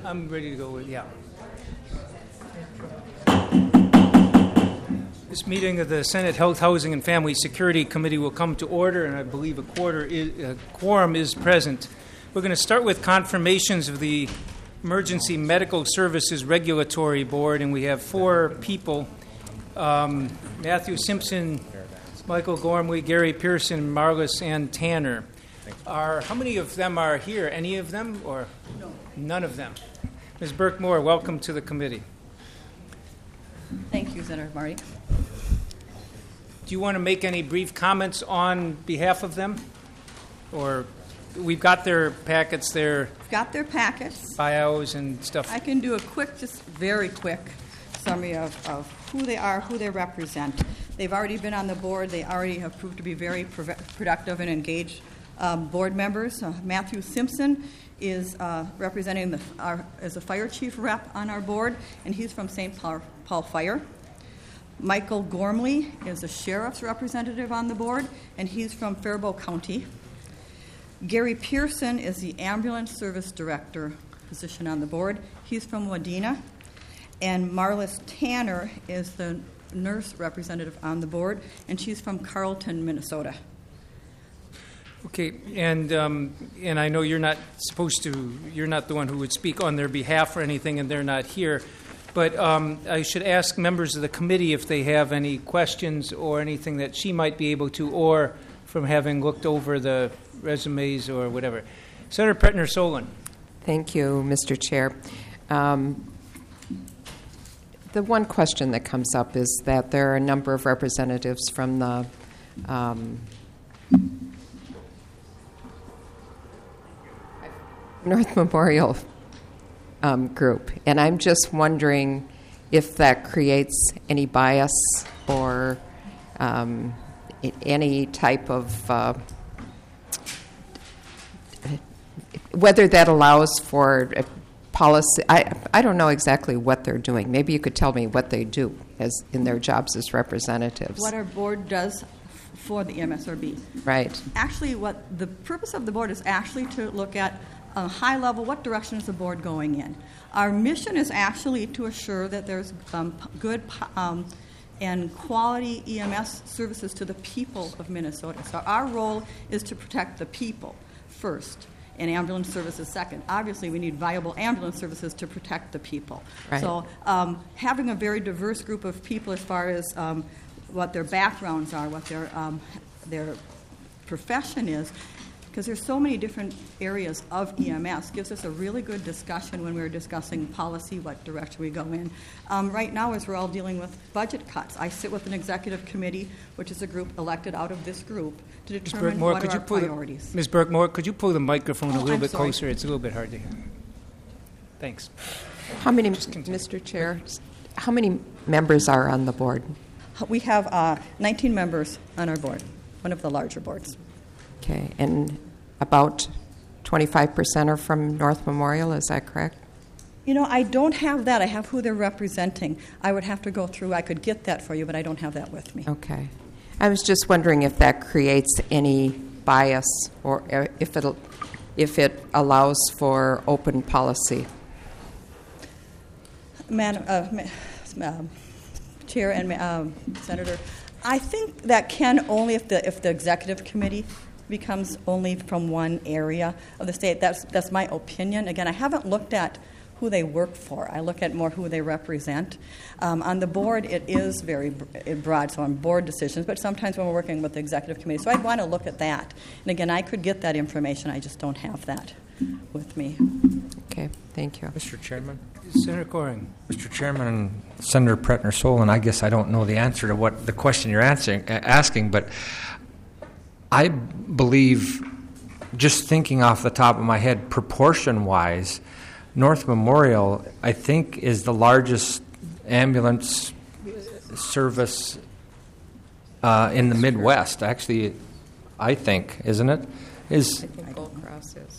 I'm ready to go with, yeah. This meeting of the Senate Health, Housing, and Family Security Committee will come to order, and I believe a quorum is present. We're going to start with confirmations of the Emergency Medical Services Regulatory Board, and we have 4 people, Matthew Simpson, Michael Gormley, Gary Pearson, Marlis Ann Tanner. How many of them are here? Any of them, or no? None of them? Ms. Burke-Moore, welcome to the committee. Thank you, Senator Marty. Do you want to make any brief comments on behalf of them? Or we've got their packets, bios and stuff. I can do a quick, just very quick summary of who they are, who they represent. They've already been on the board. They already have proved to be very productive and engaged board members. Matthew Simpson is representing as a fire chief rep on our board, and he's from St. Paul Fire. Michael Gormley is a sheriff's representative on the board, and he's from Faribault County. Gary Pearson is the ambulance service director position on the board. He's from Wadena. And Marlis Tanner is the nurse representative on the board, and she's from Carlton, Minnesota. Okay, and I know you're not the one who would speak on their behalf or anything, and they're not here. But I should ask members of the committee if they have any questions or anything that she might be able to, or from having looked over the resumes or whatever. Senator Pretner-Solon. Thank you, Mr. Chair. The one question that comes up is that there are a number of representatives from the North Memorial group, and I'm just wondering if that creates any bias or any type of whether that allows for a policy. I don't know exactly what they're doing. Maybe you could tell me what they do as in their jobs as representatives. What our board does for the MSRB. Right. Actually, what the purpose of the board is actually to look at a high level, what direction is the board going in? Our mission is actually to assure that there's good and quality EMS services to the people of Minnesota. So our role is to protect the people first, and ambulance services second. Obviously, we need viable ambulance services to protect the people. Right. So having a very diverse group of people as far as what their backgrounds are, what their profession is, because there's so many different areas of EMS, gives us a really good discussion when we're discussing policy, what direction we go in. Right now, as we're all dealing with budget cuts, I sit with an executive committee, which is a group elected out of this group, to determine what are our priorities. Ms. Burke-Moore, could you pull the microphone a little bit closer? It's a little bit hard to hear. Thanks. How many, Mr. Chair, how many members are on the board? We have 19 members on our board, one of the larger boards. Okay, and about 25% are from North Memorial, is that correct? You know, I don't have that. I have who they're representing. I would have to go through. I could get that for you, but I don't have that with me. Okay. I was just wondering if that creates any bias or if it allows for open policy. Chair and Senator, I think that can only if the executive committee becomes only from one area of the state. That's my opinion. Again, I haven't looked at who they work for. I look at more who they represent. On the board, it is very broad, so on board decisions, but sometimes when we're working with the executive committee. So I'd want to look at that. And again, I could get that information. I just don't have that with me. Okay, thank you. Mr. Chairman. Senator Coring. Mr. Chairman and Senator Pretner-Solon, I guess I don't know the answer to what the question you're asking, but I believe, just thinking off the top of my head, proportion-wise, North Memorial, I think, is the largest ambulance service in the Midwest. Actually, I think, isn't it? I think Gold Cross is.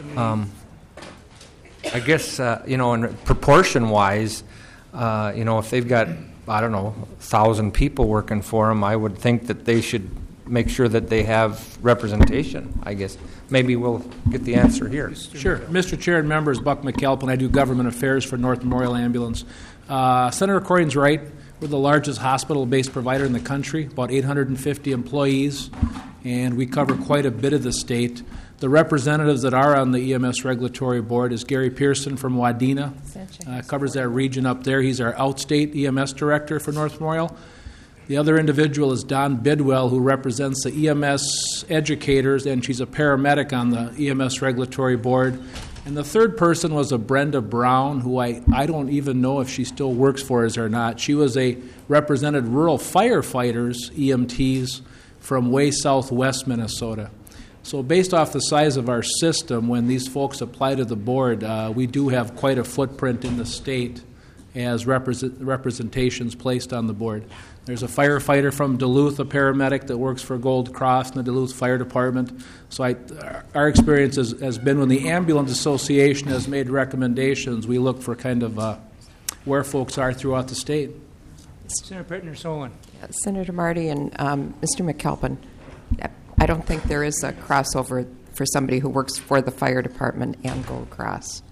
I guess, in proportion-wise, if they've got, 1,000 people working for them, I would think that they should make sure that they have representation, I guess. Maybe we'll get the answer here. Sure. Mr. Chair and members, Buck McAlpin. I do government affairs for North Memorial Ambulance. Senator Corrigan's right. We're the largest hospital-based provider in the country, about 850 employees, and we cover quite a bit of the state. The representatives that are on the EMS Regulatory Board is Gary Pearson from Wadena, covers that region up there. He's our outstate EMS director for North Memorial. The other individual is Don Bidwell, who represents the EMS educators, and she's a paramedic on the EMS Regulatory Board. And the third person was a Brenda Brown, who I don't even know if she still works for us or not. She represented rural firefighters, EMTs, from way southwest Minnesota. So based off the size of our system, when these folks apply to the board, we do have quite a footprint in the state as representations placed on the board. There's a firefighter from Duluth, a paramedic that works for Gold Cross in the Duluth Fire Department. So our experience has been when the Ambulance Association has made recommendations, we look for kind of where folks are throughout the state. Senator Prettner Solon. Senator Marty and Mr. McAlpin, I don't think there is a crossover for somebody who works for the fire department and Gold Cross.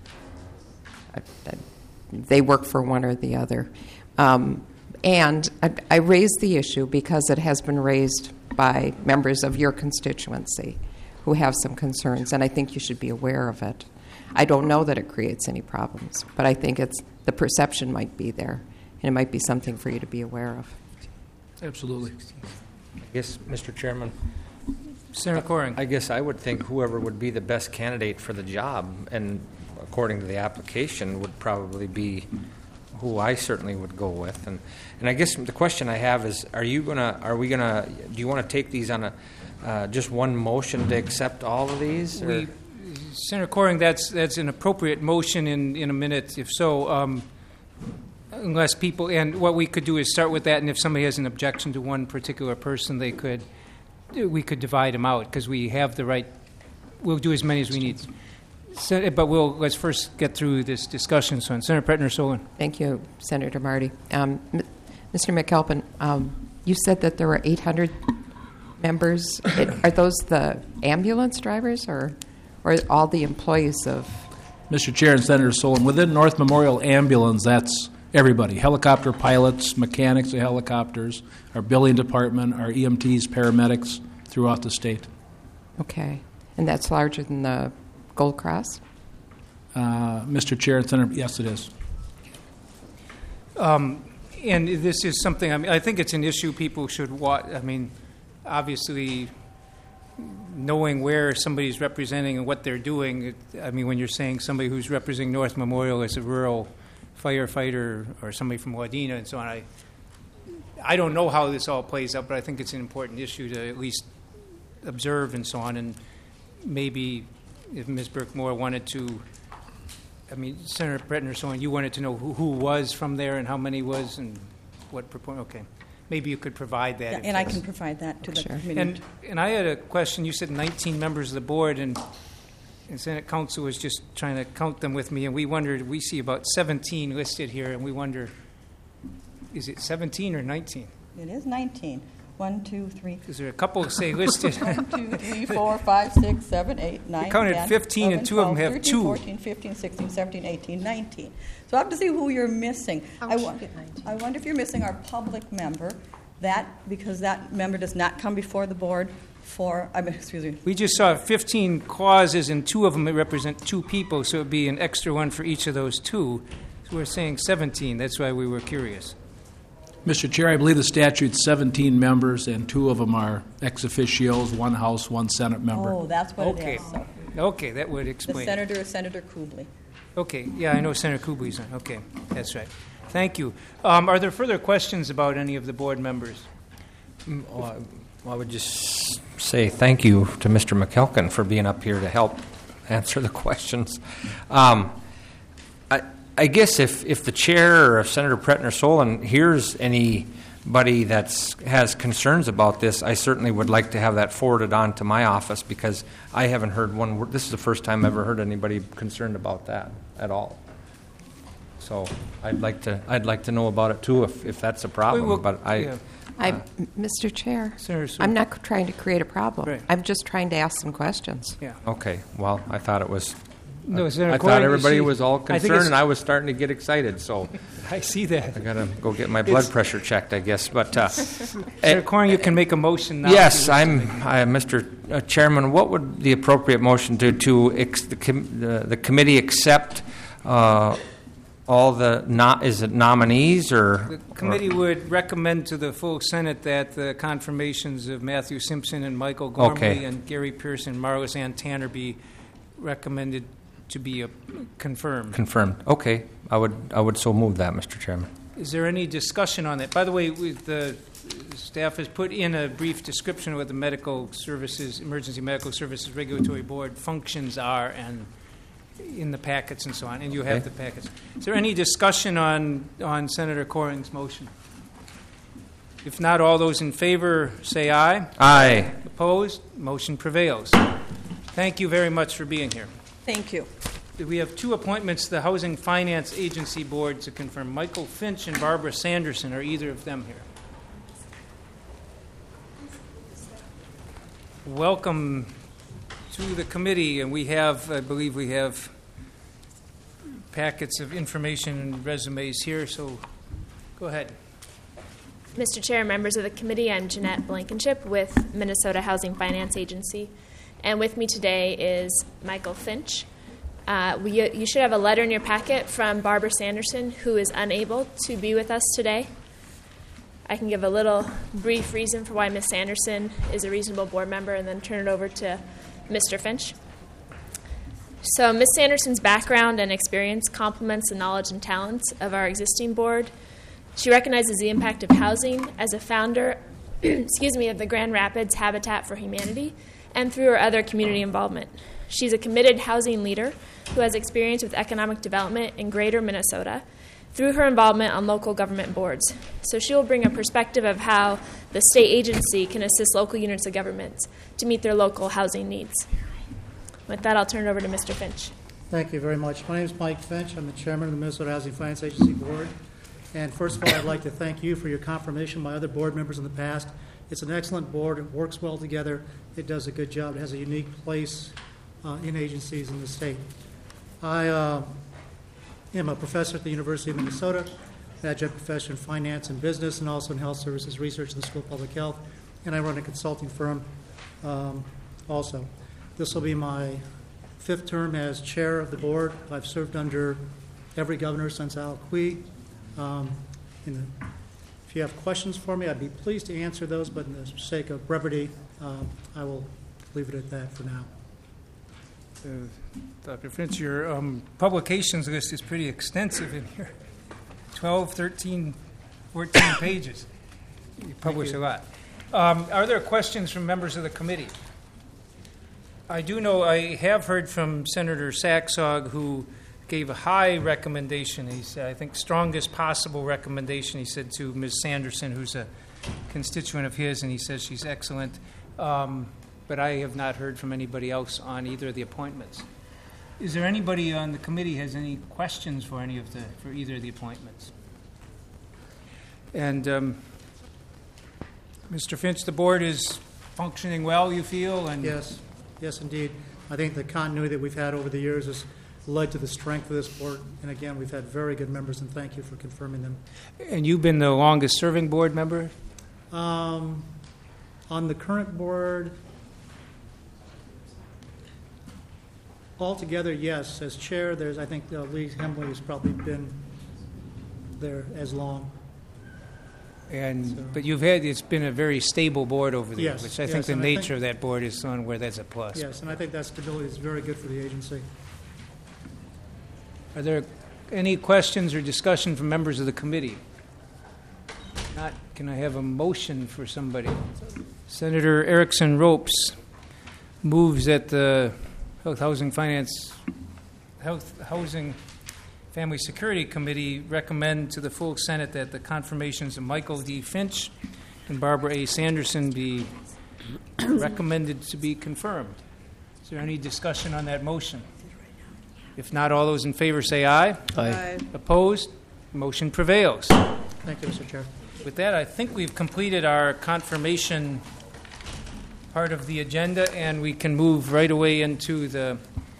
They work for one or the other. And I raised the issue because it has been raised by members of your constituency who have some concerns, and I think you should be aware of it. I don't know that it creates any problems, but I think the perception might be there, and it might be something for you to be aware of. Absolutely. I guess, Mr. Chairman, Senator Corring. I guess I would think whoever would be the best candidate for the job, and according to the application, would probably be who I certainly would go with. And I guess the question I have is, do you want to take these on just one motion to accept all of these? Senator Corring, that's an appropriate motion in a minute. If so, unless people, and what we could do is start with that, and if somebody has an objection to one particular person, we could divide them out, because we have the right. We'll do as many as we need. But let's first get through this discussion. So, Senator Prettner Solon. Thank you, Senator Marty. Mr. McAlpin, you said that there were 800 members. Are those the ambulance drivers or all the employees of? Mr. Chair and Senator Solon, within North Memorial Ambulance, that's everybody. Helicopter pilots, mechanics of helicopters, our billing department, our EMTs, paramedics throughout the state. Okay. And that's larger than the Gold Cross? Mr. Chair and Senator, yes, it is. And this is something, I think it's an issue people should watch. Obviously, knowing where somebody's representing and what they're doing, when you're saying somebody who's representing North Memorial as a rural firefighter or somebody from Wadena and so on, I don't know how this all plays out, but I think it's an important issue to at least observe and so on. And maybe if Ms. Burke-Moore wanted to, Senator Prettner, so on, you wanted to know who was from there and how many was and what proportion. Okay. Maybe you could provide that. Yeah, and I can provide that to the committee. And I had a question. You said 19 members of the board, and Senate Council was just trying to count them with me, and we see about 17 listed here, and we wonder, is it 17 or 19? It is 19. 1, 2, 3. Is there a couple that say listed? 1, 2, 3, 4, 5, 6, 7, 8, 9, we counted 10, 15, 11, and two of them 12, have 13, two. 14, 15, 16, 17, 18, 19. So I have to see who you're missing. I wonder if you're missing our public member, because that member does not come before the board excuse me. We just saw 15 clauses, and two of them represent two people, so it would be an extra one for each of those two. So we're saying 17. That's why we were curious. Mr. Chair, I believe the statute's 17 members, and two of them are ex officios, one House, one Senate member. Oh, that's what Okay. it is. So Okay, that would the explain. senator is Senator Kubley. Okay, yeah, I know Senator Kubley's on. Okay, that's right. Thank you. Are there further questions about any of the board members? Well, I would just say thank you to Mr. McElkin for being up here to help answer the questions. I guess if the chair or if Senator Prettner Solon hears anybody that has concerns about this, I certainly would like to have that forwarded on to my office, because I haven't heard one word. This is the first time I've ever heard anybody concerned about that at all. So I'd like to know about it too, if that's a problem. But Mr. Chair, Senator Sue. I'm not trying to create a problem. Right. I'm just trying to ask some questions. Yeah. Okay. Well, I thought it was. No, Senator I thought Corrigan, everybody you see, was all I think concerned, and I was starting to get excited. So I see that. I gotta go get my blood pressure checked, I guess. But Senator Corrigan, you can make a motion now. yes, Mr. Chairman. What would the appropriate motion do to the committee accept all the nominees or The committee would recommend to the full Senate that the confirmations of Matthew Simpson and Michael Gormley Okay. and Gary Pearson and Marlis Ann Tanner be recommended to be confirmed. confirmed? Okay, I would so move that, Mr. Chairman. Is there any discussion on that? By the way, the staff has put in a brief description of what the Medical Services, Emergency Medical Services Regulatory Board functions are, and in the packets and so on, and you have Okay. the packets. Is there any discussion on Senator Corrigan's motion? If not, all those in favor say aye. Aye. Opposed? Motion prevails. Thank you very much for being here. Thank you. We have two appointments to the Housing Finance Agency Board to confirm. Michael Finch and Barbara Sanderson. Are either of them here? Welcome to the committee, and I believe we have packets of information and resumes here, so go ahead. Mr. Chair, members of the committee, I'm Jeanette Blankenship with Minnesota Housing Finance Agency. And with me today is Michael Finch. You should have a letter in your packet from Barbara Sanderson, who is unable to be with us today. I can give a little brief reason for why Ms. Sanderson is a reasonable board member and then turn it over to Mr. Finch. So Ms. Sanderson's background and experience complements the knowledge and talents of our existing board. She recognizes the impact of housing as a founder of the Grand Rapids Habitat for Humanity and through her other community involvement. She's a committed housing leader who has experience with economic development in greater Minnesota through her involvement on local government boards. So she will bring a perspective of how the state agency can assist local units of government to meet their local housing needs. With that, I'll turn it over to Mr. Finch. Thank you very much. My name is Mike Finch. I'm the chairman of the Minnesota Housing Finance Agency Board. And first of all, I'd like to thank you for your confirmation, my other board members in the past. It's an excellent board. It works well together. It does a good job. It has a unique place in agencies in the state. I am a professor at the University of Minnesota, adjunct professor in finance and business, and also in health services research in the School of Public Health. And I run a consulting firm also. This will be my fifth term as chair of the board. I've served under every governor since Al Quie. If you have questions for me, I'd be pleased to answer those, but in the sake of brevity, I will leave it at that for now. Dr. Finch, your publications list is pretty extensive in here. 12, 13, 14 pages. You publish a lot. Are there questions from members of the committee? I do know I have heard from Senator Saxog, who gave a high recommendation. He said, I think, strongest possible recommendation, he said, to Ms. Sanderson, who's a constituent of his, and he says she's excellent. But I have not heard from anybody else on either of the appointments. Is there anybody on the committee has any questions for for either of the appointments? And Mr. Finch, the board is functioning well, you feel? And Yes, indeed. I think the continuity that we've had over the years has led to the strength of this board. And again, we've had very good members, and thank you for confirming them. And you've been the longest-serving board member? On the current board, altogether, yes. As chair, I think Lee Hemley has probably been there as long. But it's been a very stable board over the years, Yes, which I think yes, the and nature of that board is one where that's a plus. Yes, and I think that stability is very good for the agency. Are there any questions or discussion from members of the committee? Not, can I have a motion for somebody? Senator Erickson Ropes moves that the Housing Family Security Committee recommend to the full Senate that the confirmations of Michael D. Finch and Barbara A. Sanderson be recommended to be confirmed. Is there any discussion on that motion? If not, all those in favor say aye. Aye. Opposed? Motion prevails. Thank you, Mr. Chair. With that, I think we've completed our confirmation part of the agenda, and we can move right away into the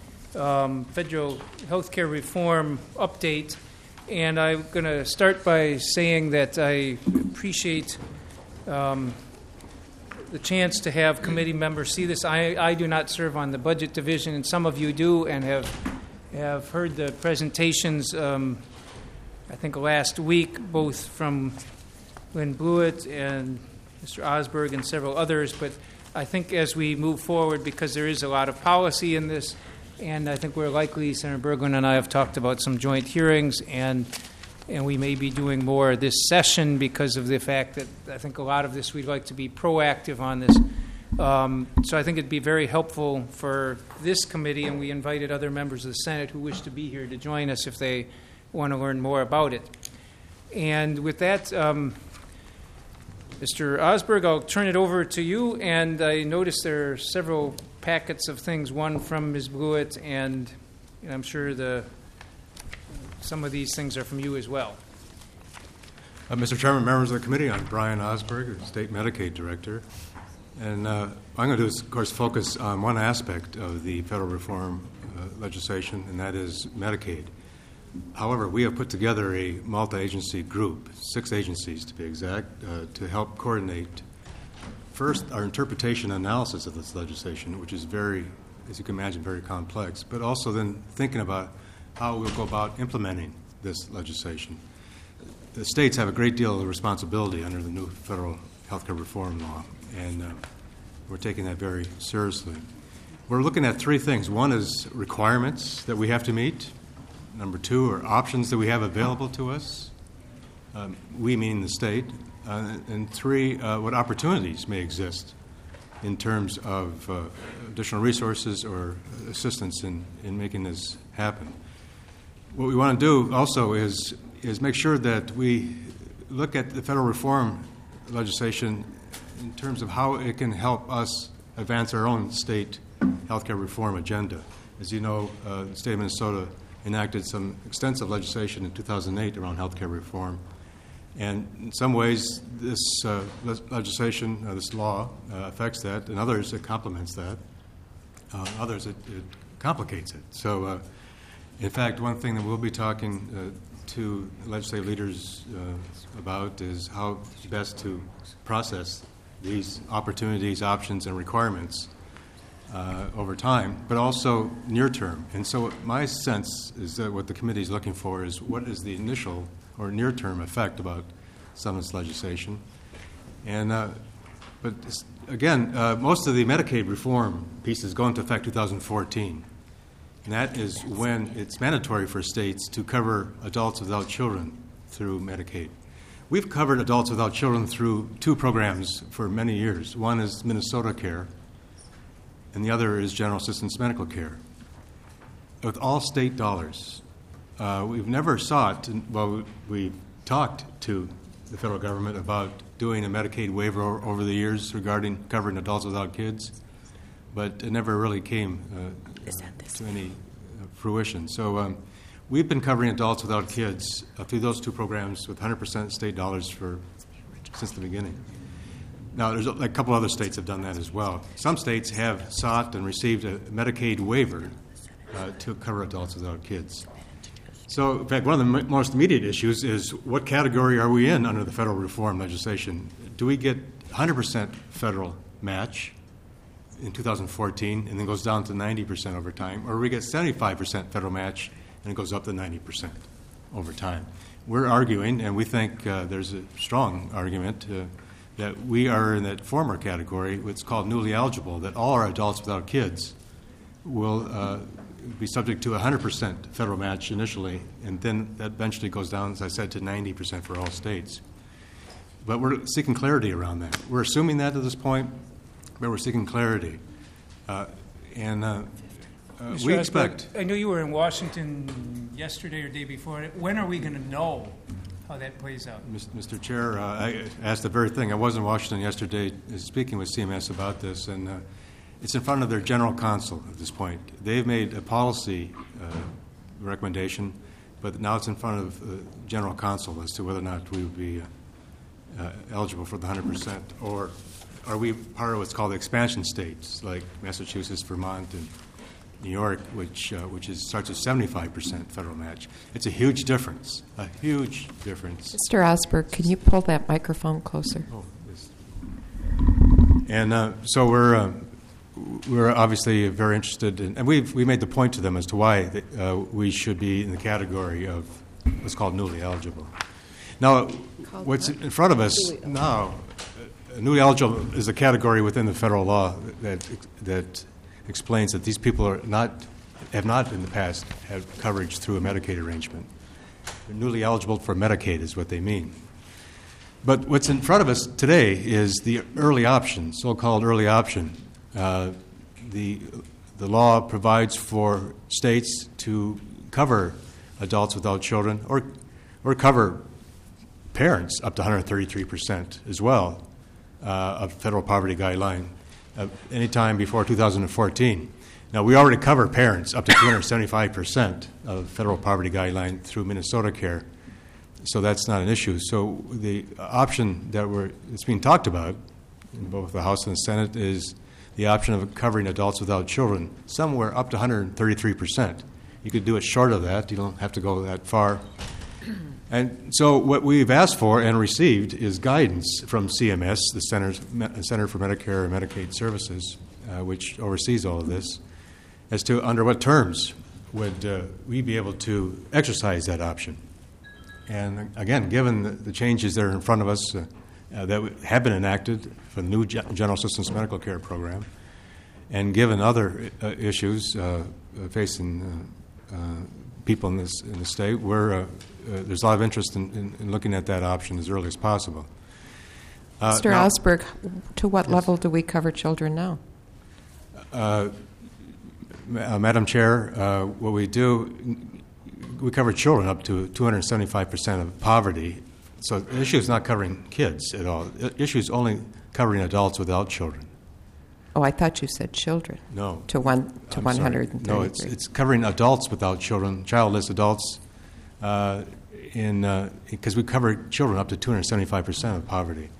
federal healthcare reform update. And I'm going to start by saying that I appreciate the chance to have committee members see this. I do not serve on the budget division, and some of you do, and have heard the presentations, I think last week, both from Lynn Blewett and Mr. Osberg and several others. But I think as we move forward, because there is a lot of policy in this, and I think we're likely, Senator Berglund and I have talked about some joint hearings, and we may be doing more this session because of the fact that I think a lot of this we'd like to be proactive on this. So I think it'd be very helpful for this committee, and we invited other members of the Senate who wish to be here to join us if they want to learn more about it. And with that, Mr. Osberg, I'll turn it over to you. And I noticed there are several packets of things, one from Ms. Blewett, and I'm sure some of these things are from you as well. Mr. Chairman, members of the committee, I'm Brian Osberg, State Medicaid Director. And I'm going to do is, of course, focus on one aspect of the federal reform legislation, and that is Medicaid. However, we have put together a multi-agency group, 6 agencies to be exact, to help coordinate, first, our interpretation and analysis of this legislation, which is very, as you can imagine, very complex, but also then thinking about how we'll go about implementing this legislation. The states have a great deal of responsibility under the new federal healthcare reform law, and we're taking that very seriously. We're looking at 3 things. One is requirements that we have to meet. Number 2 are options that we have available to us, we meaning the state. And 3, what opportunities may exist in terms of additional resources or assistance in making this happen. What we want to do also is make sure that we look at the federal reform legislation in terms of how it can help us advance our own state healthcare reform agenda. As you know, the state of Minnesota enacted some extensive legislation in 2008 around healthcare reform. And in some ways, this legislation, this law, affects that, and others it complements that. Others it complicates it. So, in fact, one thing that we'll be talking to legislative leaders about is how best to process these opportunities, options, and requirements over time, but also near term. And so my sense is that what the committee is looking for is what is the initial or near term effect about some of this legislation. And but again, most of the Medicaid reform pieces go into effect 2014. And that is when it's mandatory for states to cover adults without children through Medicaid. We've covered adults without children through 2 programs for many years. One is Minnesota Care, and the other is General Assistance Medical Care. With all state dollars, we've never sought, we've talked to the federal government about doing a Medicaid waiver over the years regarding covering adults without kids, but it never really came to any fruition. So we've been covering adults without kids through those 2 programs with 100% state dollars since the beginning. Now, there's a couple other states have done that as well. Some states have sought and received a Medicaid waiver to cover adults without kids. So, in fact, one of the most immediate issues is what category are we in under the federal reform legislation? Do we get 100% federal match in 2014 and then goes down to 90% over time, or we get 75% federal match and it goes up to 90% over time? We're arguing, and we think there's a strong argument that we are in that former category, what's called newly eligible, that all our adults without kids will be subject to 100% federal match initially, and then that eventually goes down, as I said, to 90% for all states. But we're seeking clarity around that. We're assuming that at this point, but we're seeking clarity. We expect... I know you were in Washington yesterday or day before. When are we going to know how that plays out? Mr. Chair, I asked the very thing. I was in Washington yesterday speaking with CMS about this, and it's in front of their general counsel at this point. They've made a policy recommendation, but now it's in front of the General Counsel as to whether or not we would be eligible for the 100%, or are we part of what's called the expansion states, like Massachusetts, Vermont, and New York, which starts at 75% federal match. It's a huge difference, Mr. Osberg, can you pull that microphone closer? Oh, yes. And so we're obviously very interested in, and we made the point to them as to why we should be in the category of what's called newly eligible. Now, what's in front of us now, newly eligible is a category within the federal law that explains that these people have not in the past had coverage through a Medicaid arrangement. They're newly eligible for Medicaid is what they mean. But what's in front of us today is the early option, so-called early option. The law provides for states to cover adults without children or cover parents up to 133% as well of federal poverty guideline anytime before 2014. Now, we already cover parents up to 275% of federal poverty guideline through Minnesota Care, so that's not an issue. So the option that's being talked about in both the House and the Senate is the option of covering adults without children somewhere up to 133%. You could do it short of that. You don't have to go that far. And so what we've asked for and received is guidance from CMS, the Center for Medicare and Medicaid Services, which oversees all of this, as to under what terms would we be able to exercise that option. And again, given the changes that are in front of us that have been enacted for the new General Assistance Medical Care Program, and given other issues facing people in the state, there's a lot of interest in looking at that option as early as possible. Mr. Osberg, to what level do we cover children now? Madam Chair, what we do, we cover children up to 275% of poverty. So the issue is not covering kids at all. The issue is only covering adults without children. Oh, I thought you said children. No. To 133. No, it's covering adults without children, childless adults, because we cover children up to 275% of poverty.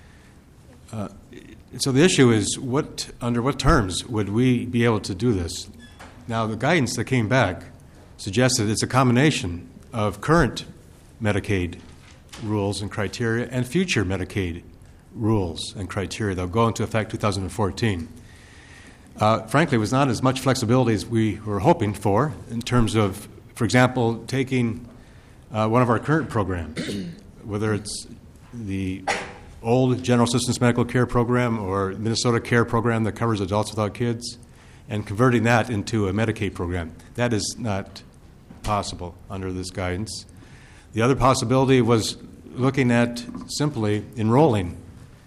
So the issue is, under what terms would we be able to do this? Now, the guidance that came back suggested it's a combination of current Medicaid rules and criteria and future Medicaid rules and criteria that will go into effect 2014. Frankly, it was not as much flexibility as we were hoping for in terms of, for example, taking one of our current programs, whether it's the old General Assistance Medical Care Program or Minnesota Care Program that covers adults without kids, and converting that into a Medicaid program. That is not possible under this guidance. The other possibility was looking at simply enrolling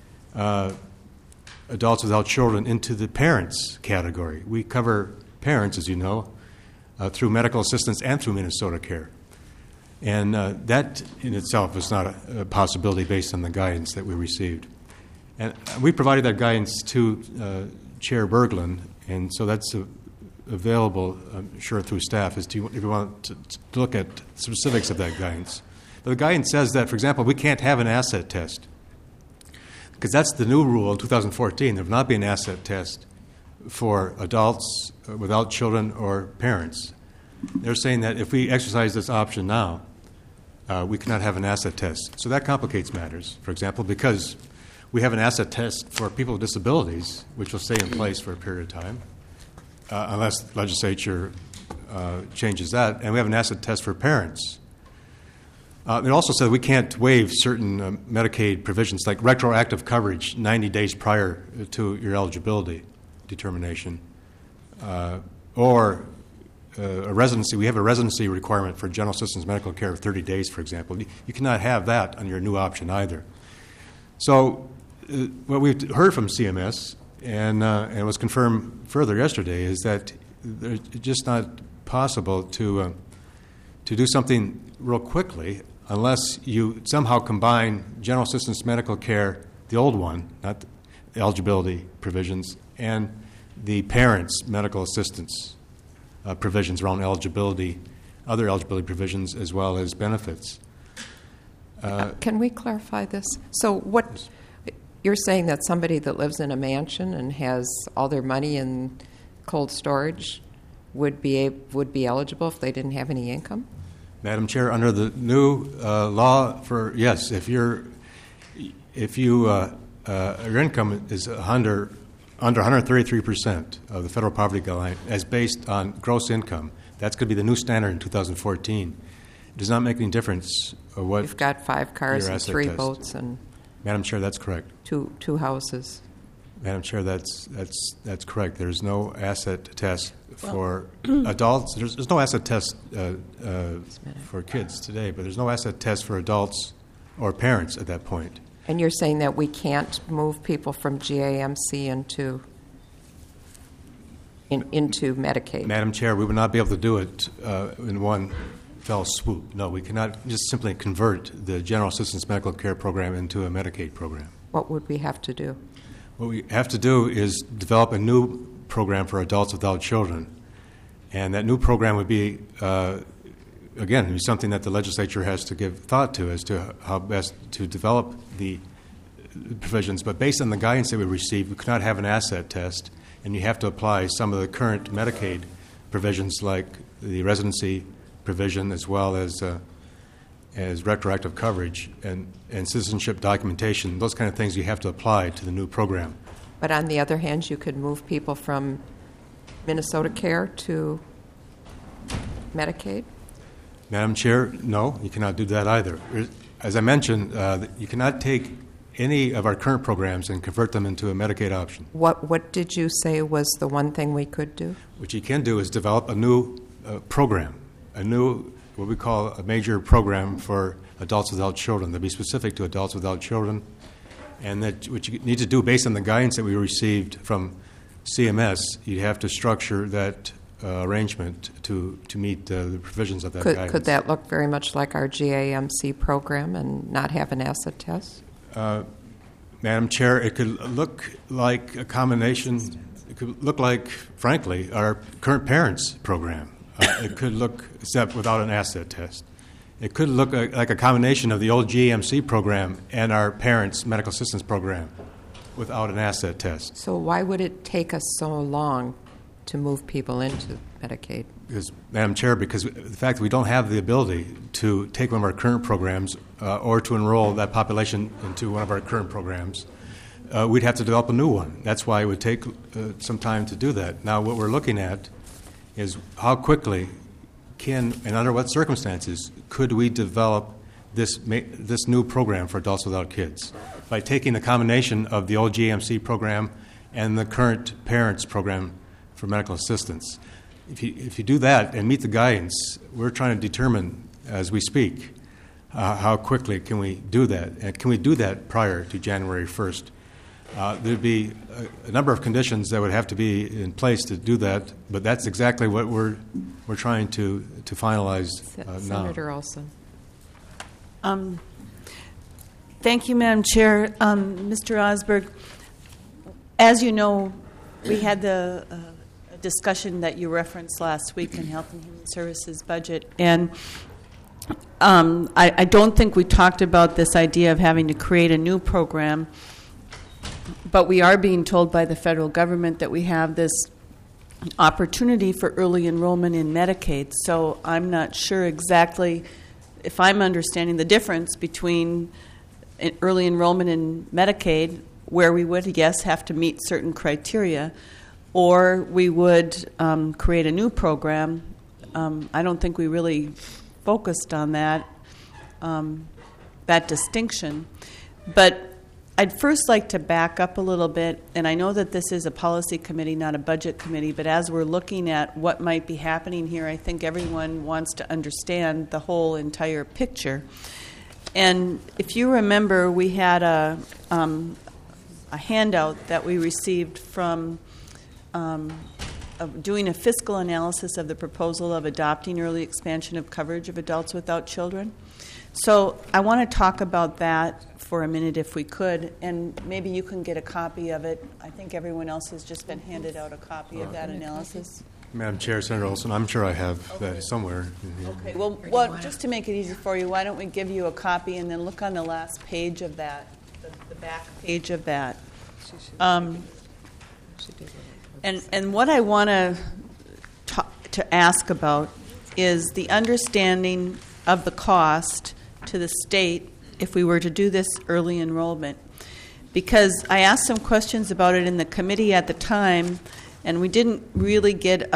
adults without children into the parents category. We cover parents, as you know, through medical assistance and through Minnesota Care. And that in itself is not a possibility based on the guidance that we received. And we provided that guidance to Chair Berglund, and so that's available, I'm sure, through staff if you want to look at specifics of that guidance. But the guidance says that, for example, we can't have an asset test, because that's the new rule in 2014. There will not be an asset test for adults without children or parents. They're saying that if we exercise this option now, we cannot have an asset test. So that complicates matters, for example, because we have an asset test for people with disabilities, which will stay in place for a period of time, unless the legislature changes that. And we have an asset test for parents. It also said we can't waive certain Medicaid provisions, like retroactive coverage 90 days prior to your eligibility determination, or a residency. We have a residency requirement for general assistance medical care of 30 days, for example. You cannot have that on your new option either. So what we've heard from CMS and was confirmed further yesterday is that it's just not possible to do something real quickly unless you somehow combine general assistance medical care, the old one, not the eligibility provisions, and the parents' medical assistance provisions around eligibility other eligibility provisions as well as benefits. Can we clarify this? So what you're saying that somebody that lives in a mansion and has all their money in cold storage would be eligible if they didn't have any income? Madam Chair, under the new law for, yes, if your income is under 133% of the federal poverty guideline as based on gross income, that's going to be the new standard in 2014. It does not make any difference what You've got 5 cars your and asset 3 test. boats and Madam Chair, that's correct. two houses. Madam Chair, that's correct. There's no asset test for adults. There's no asset test for kids today, but there's no asset test for adults or parents at that point. And you're saying that we can't move people from GAMC into Medicaid? Madam Chair, we would not be able to do it in one fell swoop. No, we cannot just simply convert the General Assistance Medical Care Program into a Medicaid program. What would we have to do? What we have to do is develop a new program for adults without children. And that new program would be, again, be something that the legislature has to give thought to as to how best to develop the provisions. But based on the guidance that we received, we could not have an asset test, and you have to apply some of the current Medicaid provisions like the residency provision as well as retroactive coverage and citizenship documentation, those kind of things you have to apply to the new program. But on the other hand, you could move people from Minnesota Care to Medicaid? Madam Chair, no, you cannot do that either. As I mentioned, you cannot take any of our current programs and convert them into a Medicaid option. What did you say was the one thing we could do? What you can do is develop a new program, a new, what we call a major program for adults without children, that be specific to adults without children, and that what you need to do based on the guidance that we received from CMS, you have to structure that arrangement to meet the provisions of that guidance. Could that look very much like our GAMC program and not have an asset test? Madam Chair, it could look like a combination. It could look like, frankly, our current parents program. It could look, except without an asset test. It could look like a combination of the old GAMC program and our parents' medical assistance program without an asset test. So why would it take us so long to move people into Medicaid? Because, Madam Chair, because the fact that we don't have the ability to take one of our current programs or to enroll that population into one of our current programs, we'd have to develop a new one. That's why it would take some time to do that. Now, what we're looking at is how quickly and under what circumstances could we develop this new program for adults without kids by taking a combination of the old GAMC program and the current parents program for medical assistance. If you do that and meet the guidance, we're trying to determine as we speak how quickly can we do that, and can we do that prior to January 1st? There'd be a number of conditions that would have to be in place to do that, but that's exactly what we're trying to finalize now. Senator Olson. Thank you, Madam Chair. Mr. Osberg, as you know, we had the discussion that you referenced last week in Health and Human Services budget, and I don't think we talked about this idea of having to create a new program, but we are being told by the federal government that we have this opportunity for early enrollment in Medicaid. So I'm not sure exactly if I'm understanding the difference between early enrollment in Medicaid, where we would, yes, have to meet certain criteria, or we would create a new program. I don't think we really focused on that distinction. But I'd first like to back up a little bit, and I know that this is a policy committee, not a budget committee, but as we're looking at what might be happening here, I think everyone wants to understand the whole entire picture. And if you remember, we had a handout that we received from doing a fiscal analysis of the proposal of adopting early expansion of coverage of adults without children. So I want to talk about that for a minute if we could, and maybe you can get a copy of it. I think everyone else has just been handed out a copy of that analysis. Madam Chair, Senator Olson, I'm sure I have that somewhere in here. Okay, well, just to make it easy for you, why don't we give you a copy and then look on the last page of that, the back page of that. And what I want to ask about is the understanding of the cost to the state if we were to do this early enrollment. Because I asked some questions about it in the committee at the time, and we didn't really get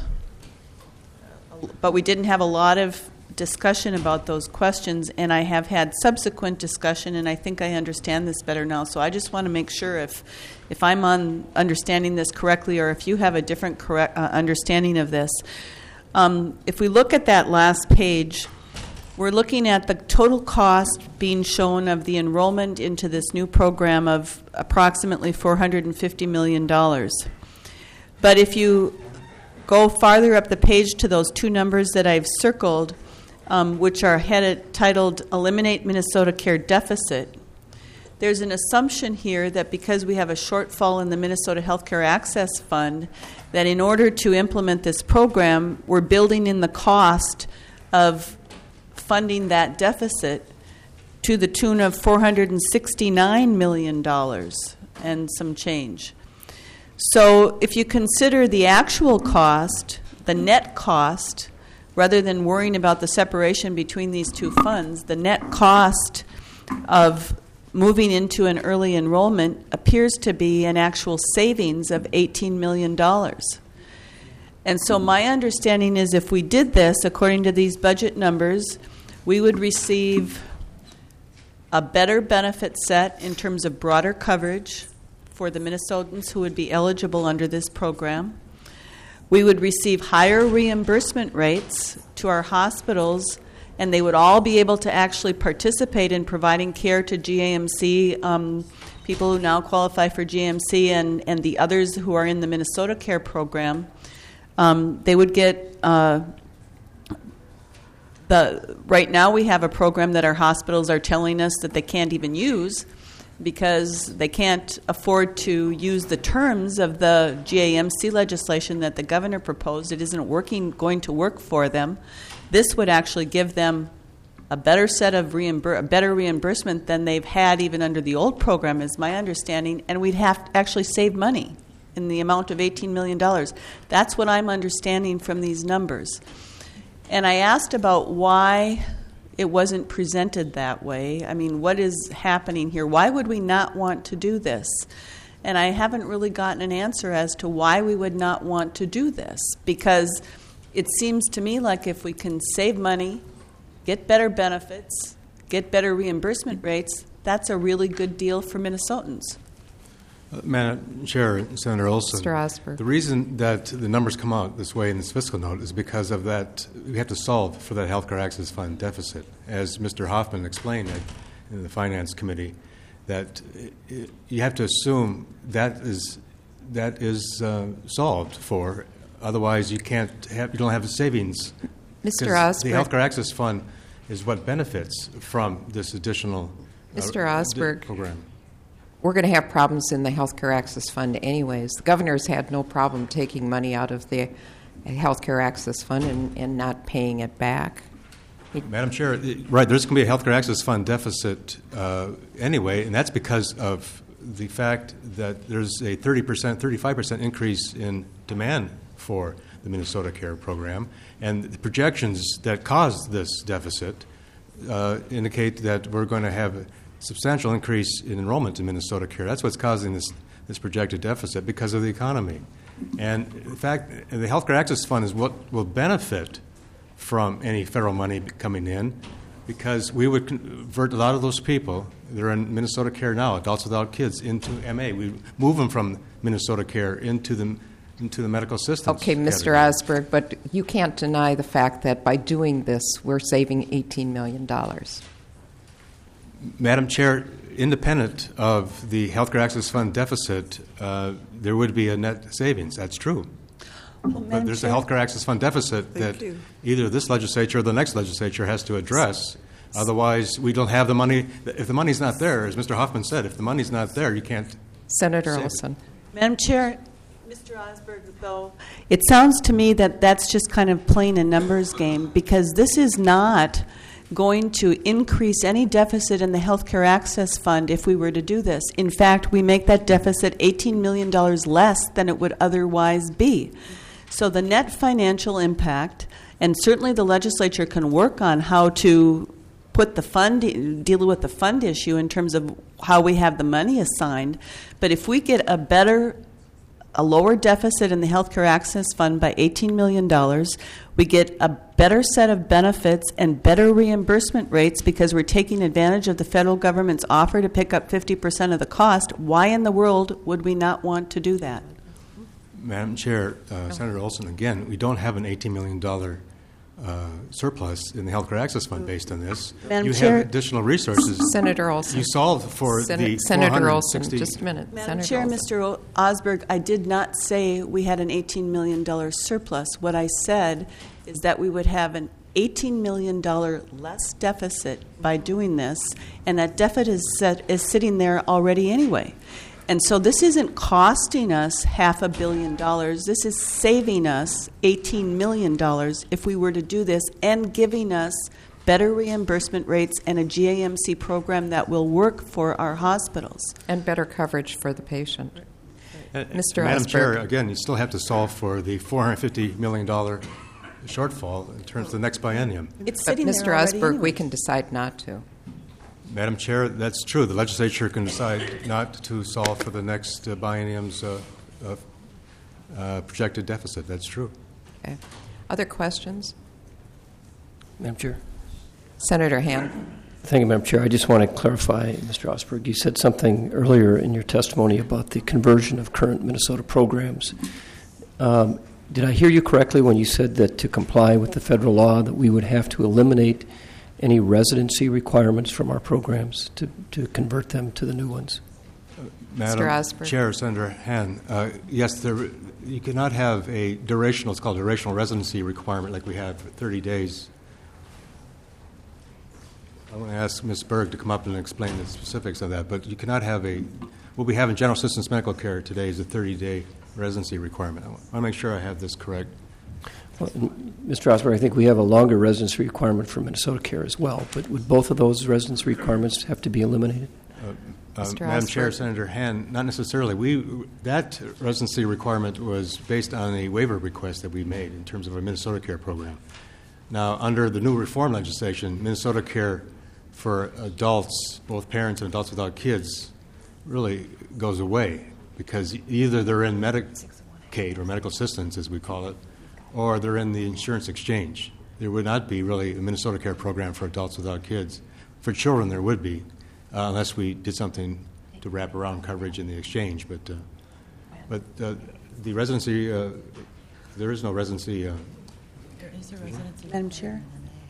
but we didn't have a lot of discussion about those questions, and I have had subsequent discussion, and I think I understand this better now. So I just want to make sure if I'm understanding this correctly, or if you have a different correct understanding of this. If we look at that last page, we're looking at the total cost being shown of the enrollment into this new program of approximately $450 million. But if you go farther up the page to those two numbers that I've circled, which are titled Eliminate Minnesota Care Deficit, there's an assumption here that because we have a shortfall in the Minnesota Healthcare Access Fund, that in order to implement this program, we're building in the cost of funding that deficit to the tune of $469 million and some change. So if you consider the actual cost, the net cost, rather than worrying about the separation between these two funds, the net cost of moving into an early enrollment appears to be an actual savings of $18 million. And so my understanding is if we did this, according to these budget numbers, we would receive a better benefit set in terms of broader coverage for the Minnesotans who would be eligible under this program. We would receive higher reimbursement rates to our hospitals, and they would all be able to actually participate in providing care to GAMC, people who now qualify for GAMC, and the others who are in the Minnesota Care program. They would get right now we have a program that our hospitals are telling us that they can't even use because they can't afford to use the terms of the GAMC legislation that the governor proposed. It isn't going to work for them. This would actually give them a better set of better reimbursement than they've had even under the old program, is my understanding, and we'd have to actually save money in the amount of $18 million. That's what I'm understanding from these numbers. And I asked about why it wasn't presented that way. I mean, what is happening here? Why would we not want to do this? And I haven't really gotten an answer as to why we would not want to do this, because it seems to me like if we can save money, get better benefits, get better reimbursement rates, that's a really good deal for Minnesotans. Madam Chair, Senator Olson. Mr. Osberg. The reason that the numbers come out this way in this fiscal note is because of that. We have to solve for that Healthcare Access Fund deficit. As Mr. Hoffman explained in the Finance Committee, that you have to assume that is solved for. Otherwise, you don't have the savings. Mr. Osberg. The Healthcare Access Fund is what benefits from this additional Mr. Osberg. program. We're going to have problems in the Healthcare Access Fund anyways. The governor's had no problem taking money out of the Healthcare Access Fund and not paying it back. Madam Chair, right, there's going to be a Healthcare Access Fund deficit anyway, and that's because of the fact that there's a 35% increase in demand for the Minnesota Care program, and the projections that cause this deficit indicate that we're going to have a substantial increase in enrollment in Minnesota Care. That's what's causing this projected deficit because of the economy. And in fact, the Healthcare Access Fund is what will benefit from any federal money coming in, because we would convert a lot of those people that are in Minnesota Care now, adults without kids, into MA. We move them from Minnesota Care into the medical systems. Okay, Mr. Osberg, but you can't deny the fact that by doing this, we're saving $18 million. Madam Chair, independent of the Healthcare Access Fund deficit, there would be a net savings. That's true. But there's a Healthcare Access Fund deficit that either this legislature or the next legislature has to address. Otherwise, we don't have the money. If the money's not there, as Mr. Hoffman said, if the money's not there, you can't. Senator Olson. Madam Chair, Mr. Osberg, though, it sounds to me that that's just kind of playing a numbers game, because this is not going to increase any deficit in the Healthcare Access Fund if we were to do this. In fact, we make that deficit $18 million less than it would otherwise be. So the net financial impact, and certainly the legislature can work on how to put the fund, deal with the fund issue in terms of how we have the money assigned. But if we get a lower deficit in the Healthcare Access Fund by $18 million, we get a better set of benefits and better reimbursement rates because we're taking advantage of the federal government's offer to pick up 50% of the cost. Why in the world would we not want to do that? Madam Chair, Senator Olson, again, we don't have an $18 million surplus in the Healthcare Access Fund based on this. Madam you Chair, have additional resources. Senator Olson. You solved for the Senator Olson, 460. just a minute. Madam Senator Chair, Olson. Mr. Osberg, I did not say we had an $18 million surplus. What I said is that we would have an $18 million less deficit by doing this, and that deficit is sitting there already anyway. And so this isn't costing us $500 million. This is saving us $18 million if we were to do this, and giving us better reimbursement rates and a GAMC program that will work for our hospitals. And better coverage for the patient. Mr. Madam Osberg. Chair, again, you still have to solve for the $450 million shortfall in terms of the next biennium. It's But sitting Mr. there already Osberg, anyway. we can decide not to. Madam Chair, that's true. The legislature can decide not to solve for the next biennium's projected deficit. That's true. Okay. Other questions? Madam Chair. Senator Han. Thank you, Madam Chair. I just want to clarify, Mr. Osberg, you said something earlier in your testimony about the conversion of current Minnesota programs. Did I hear you correctly when you said that to comply with the federal law that we would have to eliminate any residency requirements from our programs to convert them to the new ones? Madam Osberg. Chair, Senator Han, yes, you cannot have a durational, it's called a durational residency requirement like we have for 30 days. I want to ask Ms. Berg to come up and explain the specifics of that, but you cannot have what we have in general assistance medical care today is a 30-day residency requirement. I want to make sure I have this correct. Well, Mr. Osberg, I think we have a longer residency requirement for Minnesota Care as well, but would both of those residency requirements have to be eliminated? Madam Chair, Senator Han, not necessarily. That residency requirement was based on a waiver request that we made in terms of our Minnesota Care program. Now, under the new reform legislation, Minnesota Care for adults, both parents and adults without kids, really goes away because either they're in Medicaid or medical assistance, as we call it, or they're in the insurance exchange. There would not be really a Minnesota Care program for adults without kids. For children, there would be, unless we did something to wrap around coverage in the exchange. But the residency, there is no residency. Madam Chair?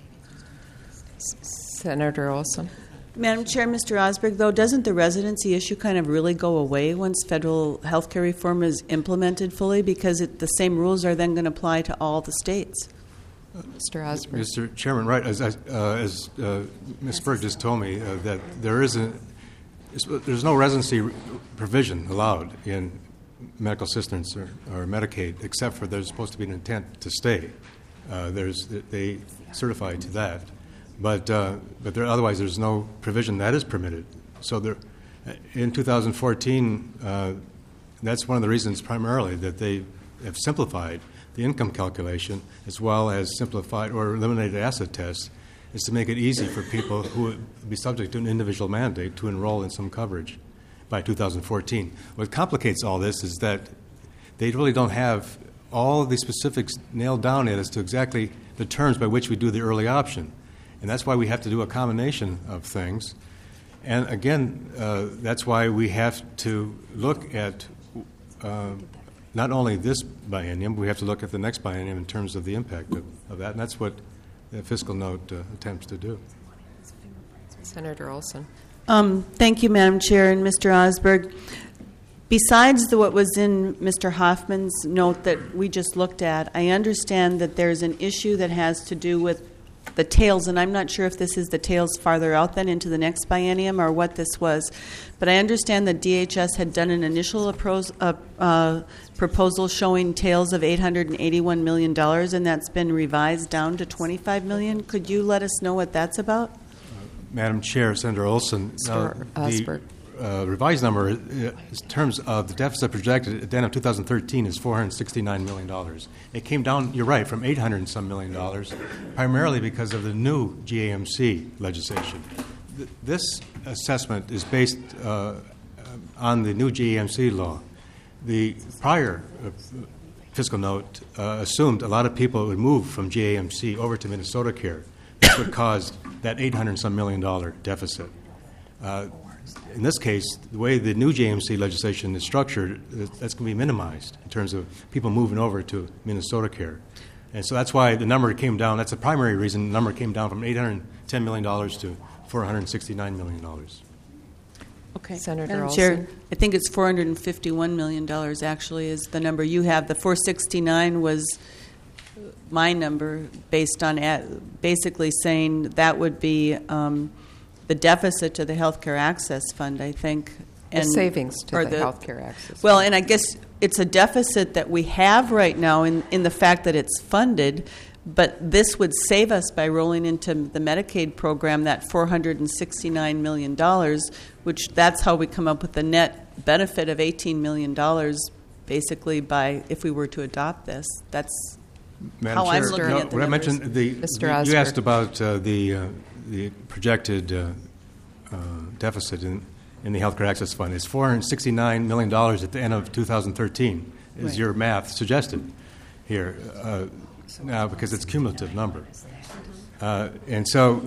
Senator Olson. Madam Chair, Mr. Osberg, though, doesn't the residency issue kind of really go away once federal health care reform is implemented fully, because the same rules are then going to apply to all the states? Mr. Osberg. Mr. Chairman, right, as Ms. Berg just told me, that there's no residency provision allowed in medical assistance or Medicaid, except for there's supposed to be an intent to stay. They certify to that. But otherwise, there's no provision that is permitted. So in 2014, that's one of the reasons primarily that they have simplified the income calculation as well as simplified or eliminated asset tests, is to make it easy for people who would be subject to an individual mandate to enroll in some coverage by 2014. What complicates all this is that they really don't have all of the specifics nailed down yet as to exactly the terms by which we do the early option. And that's why we have to do a combination of things. And again, that's why we have to look at not only this biennium, but we have to look at the next biennium in terms of the impact of that. And that's what the fiscal note attempts to do. Senator Olson. Thank you, Madam Chair and Mr. Osberg. Besides what was in Mr. Hoffman's note that we just looked at, I understand that there's an issue that has to do with the tails, and I'm not sure if this is the tails farther out then into the next biennium or what this was, but I understand that DHS had done an initial proposal showing tails of $881 million, and that's been revised down to $25 million. Could you let us know what that's about? Madam Chair, Senator Olson, Osberg. the revised number in terms of the deficit projected at the end of 2013 is $469 million. It came down, you're right, from $800 and some million, primarily because of the new GAMC legislation. This assessment is based on the new GAMC law. The prior fiscal note assumed a lot of people would move from GAMC over to Minnesota Care. That's what caused that $800 and some million deficit. In this case, the way the new JMC legislation is structured, that's going to be minimized in terms of people moving over to Minnesota Care. And so that's why the number came down. That's the primary reason the number came down from $810 million to $469 million. Okay. Senator Madam Olson. Chair, I think it's $451 million actually is the number you have. The 469 was my number based on basically saying that would be the deficit to the Healthcare Access Fund, I think. The savings to or the Healthcare Access Well, and I guess it's a deficit that we have right now in the fact that it's funded, but this would save us by rolling into the Medicaid program that $469 million, which that's how we come up with the net benefit of $18 million basically by if we were to adopt this. That's Madam how I'm Chair, looking at the when I numbers. mentioned you asked about the projected deficit in the Healthcare Access Fund. It's $469 million at the end of 2013, is Right. your math suggested here now, because it's a cumulative number. And so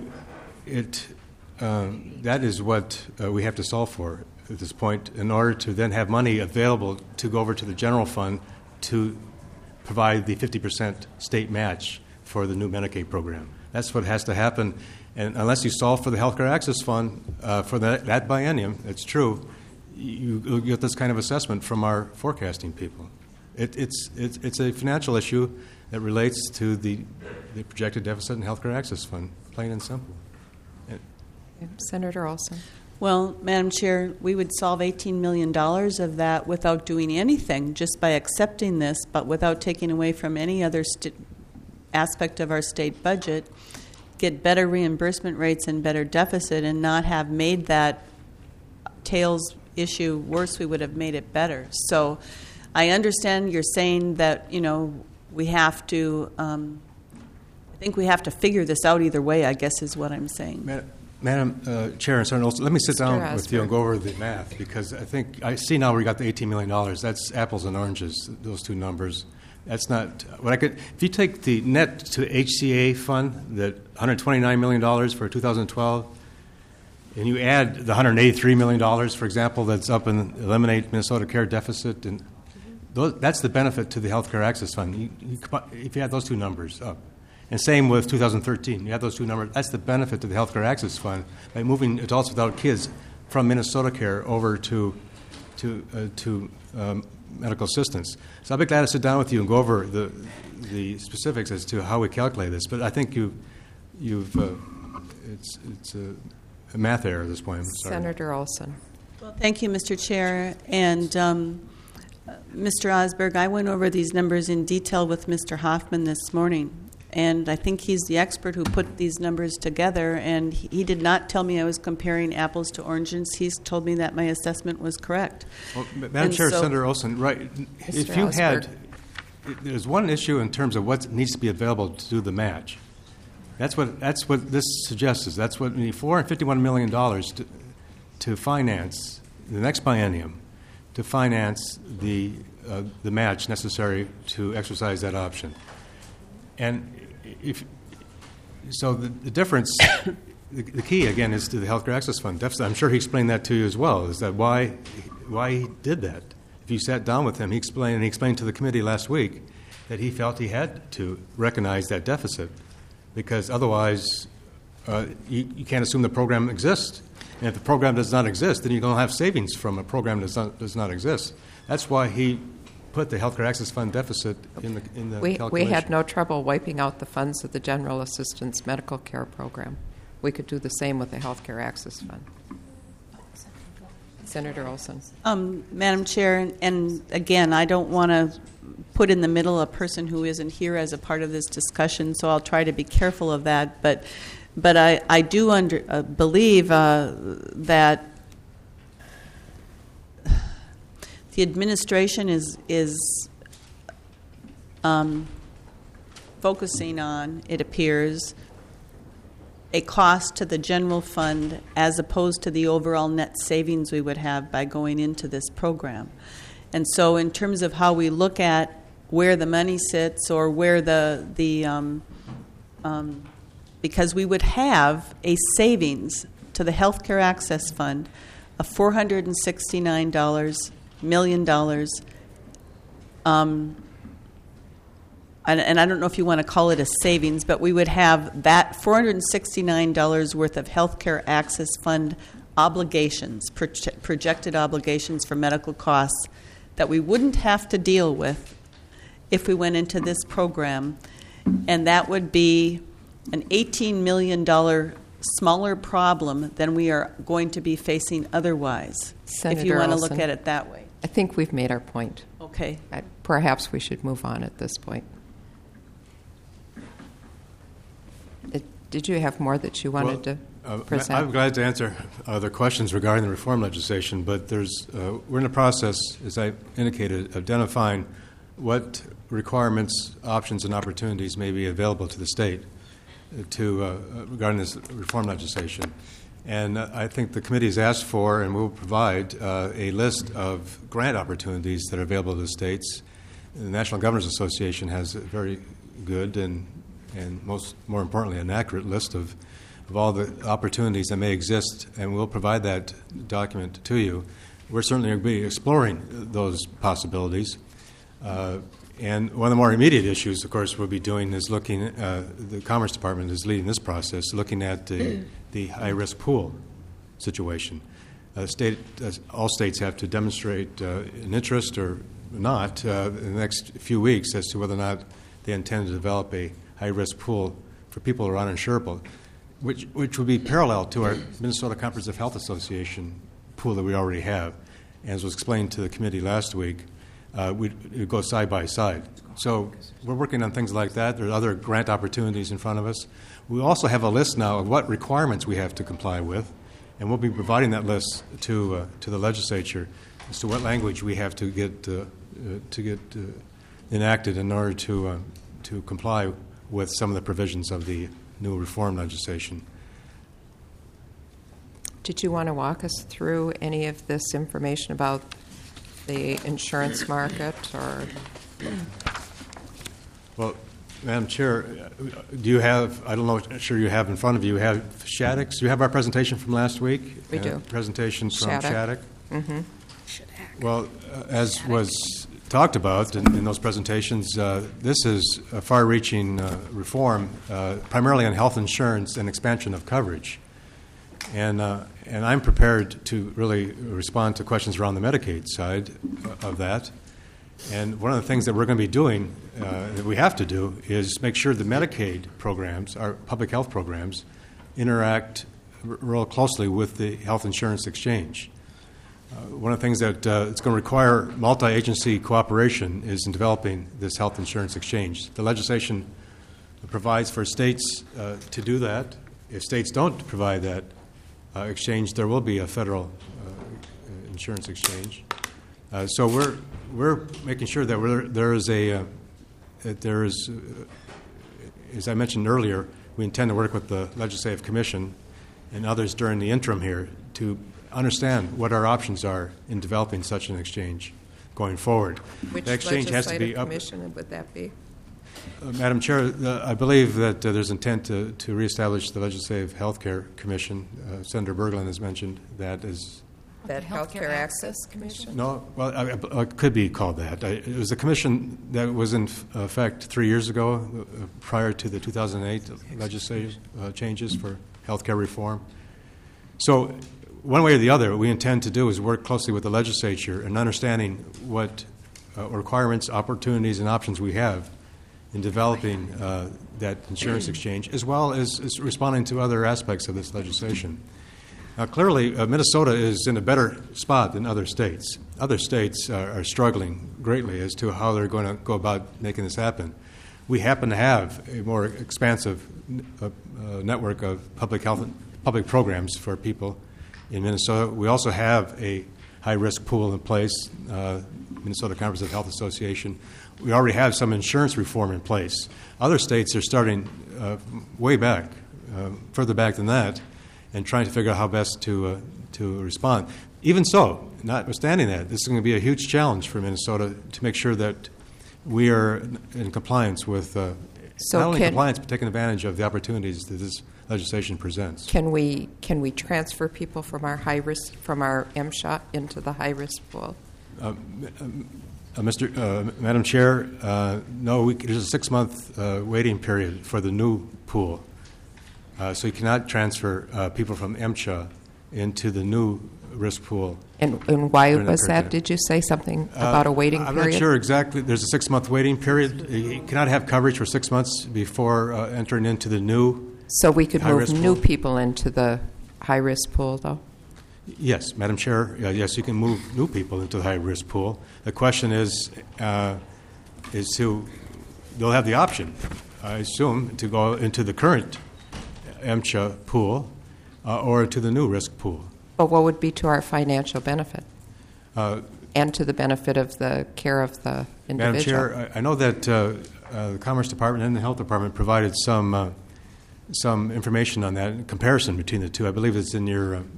that is what we have to solve for at this point in order to then have money available to go over to the general fund to provide the 50% state match for the new Medicaid program. That's what has to happen. And unless you solve for the Healthcare Access Fund for that biennium, it's true, you get this kind of assessment from our forecasting people. It's a financial issue that relates to the projected deficit in Healthcare Access Fund, plain and simple. Senator Olson. Well, Madam Chair, we would solve $18 million of that without doing anything, just by accepting this, but without taking away from any other aspect of our state budget, get better reimbursement rates and better deficit, and not have made that tails issue worse. We would have made it better. So I understand you're saying that, we have to, I think we have to figure this out either way, I guess is what I'm saying. Madam Chair and Senator Olson, let me sit down Osberg. with you and go over the math, because I see now we got the $18 million. That's apples and oranges, those two numbers. That's not what I could. If you take the net to HCA fund, that $129 million for 2012, and you add the $183 million, for example, that's up and eliminate Minnesota Care deficit, and that's the benefit to the Healthcare Access Fund. If you add those two numbers up, and same with 2013, you add those two numbers. That's the benefit to the Healthcare Access Fund by moving adults without kids from Minnesota Care over to medical assistance. So I'll be glad to sit down with you and go over the specifics as to how we calculate this. But I think it's a math error at this point. I'm sorry. Senator Olson. Well, thank you, Mr. Chair. And Mr. Osberg, I went over these numbers in detail with Mr. Hoffman this morning. And I think he's the expert who put these numbers together. And he did not tell me I was comparing apples to oranges. He's told me that my assessment was correct. Well, Madam Chair, Senator Olson, right? If you had, there's one issue in terms of what needs to be available to do the match. That's what this suggests. That's what we need $451 million to finance the next biennium, to finance the match necessary to exercise that option. And the difference, the key again is to the Healthcare Access Fund deficit. I'm sure he explained that to you as well. Is that why he did that? If you sat down with him, he explained to the committee last week that he felt he had to recognize that deficit, because otherwise you can't assume the program exists. And if the program does not exist, then you're going to have savings from a program that does not exist. That's why he put the healthcare access fund deficit in the calculation. We had no trouble wiping out the funds of the General Assistance Medical Care Program. We could do the same with the Healthcare Access Fund. Senator Olson. Madam Chair, and again, I don't want to put in the middle a person who isn't here as a part of this discussion, so I'll try to be careful of that. But I do believe that the administration is focusing on, it appears, a cost to the general fund as opposed to the overall net savings we would have by going into this program. And so in terms of how we look at where the money sits or where because we would have a savings to the Healthcare Access Fund of $469 million. And I don't know if you want to call it a savings, but we would have that $469 worth of Healthcare Access Fund obligations, projected obligations for medical costs that we wouldn't have to deal with if we went into this program. And that would be an $18 million smaller problem than we are going to be facing otherwise, Senator if you want to Olson, look at it that way. I think we've made our point. Okay. Perhaps we should move on at this point. Did you have more that you wanted to present? I'm glad to answer other questions regarding the reform legislation, but we're in the process, as I indicated, of identifying what requirements, options, and opportunities may be available to the state regarding this reform legislation. And I think the committee has asked for and will provide a list of grant opportunities that are available to the states. The National Governors Association has a very good and more importantly, an accurate list of all the opportunities that may exist, and we'll provide that document to you. We're certainly going to be exploring those possibilities. And one of the more immediate issues, of course, we'll be doing is looking, the Commerce Department is leading this process, looking at the high-risk pool situation. All states have to demonstrate an interest or not in the next few weeks as to whether or not they intend to develop a high-risk pool for people who are uninsurable, which would be parallel to our Minnesota Comprehensive Health Association pool that we already have. As was explained to the committee last week, it goes side by side. So we're working on things like that. There are other grant opportunities in front of us. We also have a list now of what requirements we have to comply with, and we'll be providing that list to the legislature as to what language we have to get enacted in order to comply with some of the provisions of the new reform legislation. Did you want to walk us through any of this information about the insurance market? Or Well, Madam Chair, do you have, I don't know, I'm sure you have in front of you, have Shattuck's? Do you have our presentation from last week? We do. Presentation from Shattuck? Mm-hmm. Well, as was talked about in those presentations, this is a far-reaching reform, primarily on health insurance and expansion of coverage. And I'm prepared to really respond to questions around the Medicaid side of that. And one of the things that we're going to be doing, that we have to do, is make sure the Medicaid programs, our public health programs, interact real closely with the health insurance exchange. One of the things that it's going to require multi-agency cooperation is in developing this health insurance exchange. The legislation provides for states to do that. If states don't provide that exchange, there will be a federal insurance exchange. So we're making sure that there is, as I mentioned earlier, we intend to work with the Legislative Commission and others during the interim here to understand what our options are in developing such an exchange going forward. Which the exchange has to be commission would that be? Madam Chair, I believe that there's intent to reestablish the Legislative Healthcare Commission. Senator Berglund has mentioned that as That Healthcare Access Commission? no, well, it could be called that. It was a commission that was in effect 3 years ago, prior to the 2008 legislative changes for healthcare reform. So, one way or the other, what we intend to do is work closely with the legislature in understanding what requirements, opportunities, and options we have in developing that insurance exchange, as well as responding to other aspects of this legislation. Now, clearly, Minnesota is in a better spot than other states. Other states are struggling greatly as to how they're going to go about making this happen. We happen to have a more expansive network of public health and public programs for people in Minnesota. We also have a high-risk pool in place, Minnesota Comprehensive Health Association. We already have some insurance reform in place. Other states are starting way back, further back than that, and trying to figure out how best to respond. Even so, notwithstanding that, this is going to be a huge challenge for Minnesota to make sure that we are in compliance with not only compliance, but taking advantage of the opportunities that this legislation presents. Can we transfer people from our MSHA into the high risk pool? Madam Chair, no. There's a 6-month waiting period for the new pool, so you cannot transfer people from MSHA into the new risk pool. And why was that? Did you say something about a waiting period? I'm not sure exactly. There's a 6-month waiting period. You cannot have coverage for 6 months before entering into the new. So we could move new pool. people into the high-risk pool, though? Yes, Madam Chair. Yes, you can move new people into the high-risk pool. The question is they'll have the option, I assume, to go into the current MSHA pool or to the new risk pool. But what would be to our financial benefit and to the benefit of the care of the individual? Madam Chair, I know that the Commerce Department and the Health Department provided some information on that, comparison between the two. I believe it's in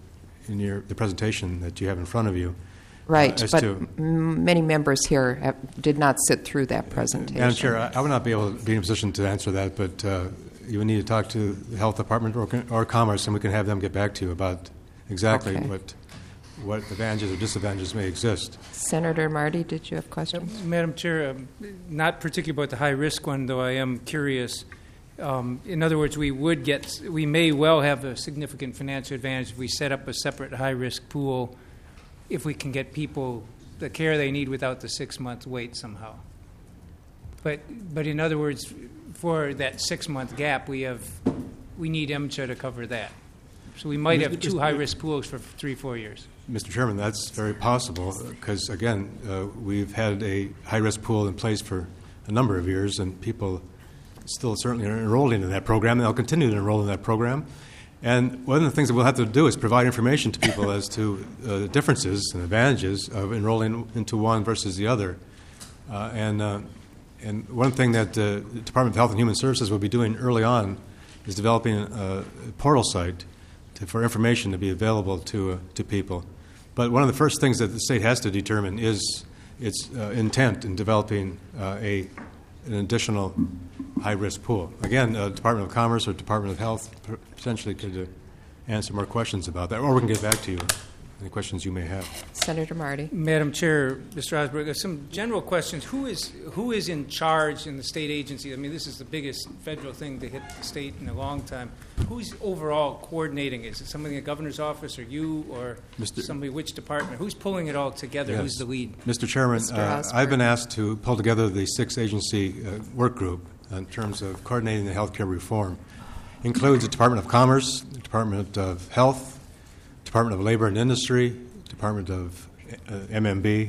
the presentation that you have in front of you. Right, but many members here did not sit through that presentation. Madam Chair, I would not be able to be in a position to answer that, but you would need to talk to the Health Department or Commerce, and we can have them get back to you about exactly what advantages or disadvantages may exist. Senator Marty, did you have questions? Madam Chair, not particularly about the high-risk one, though I am curious. In other words, we may well have a significant financial advantage if we set up a separate high-risk pool if we can get people the care they need without the 6-month wait somehow. But in other words, for that 6-month gap, we need MSHA to cover that. So we might have two high-risk pools for 3-4 years. Mr. Chairman, that's very possible because, again, we've had a high-risk pool in place for a number of years, and people still certainly are enrolled into that program, and they'll continue to enroll in that program. And one of the things that we'll have to do is provide information to people as to the differences and advantages of enrolling into one versus the other. And one thing that the Department of Health and Human Services will be doing early on is developing a portal site for information to be available to people. But one of the first things that the state has to determine is its intent in developing an additional high-risk pool. Again, Department of Commerce or Department of Health potentially could answer more questions about that, or we can get back to you, any questions you may have. Senator Marty. Madam Chair, Mr. Osberg, some general questions. Who is in charge in the state agency? I mean, this is the biggest federal thing to hit the state in a long time. Who's overall coordinating it? Is it somebody in the governor's office or you or somebody, which department? Who's pulling it all together? Yes. Who's the lead? Mr. Chairman, I've been asked to pull together the 6-agency work group in terms of coordinating the health care reform. Includes the Department of Commerce, the Department of Health, Department of Labor and Industry, Department of MMB,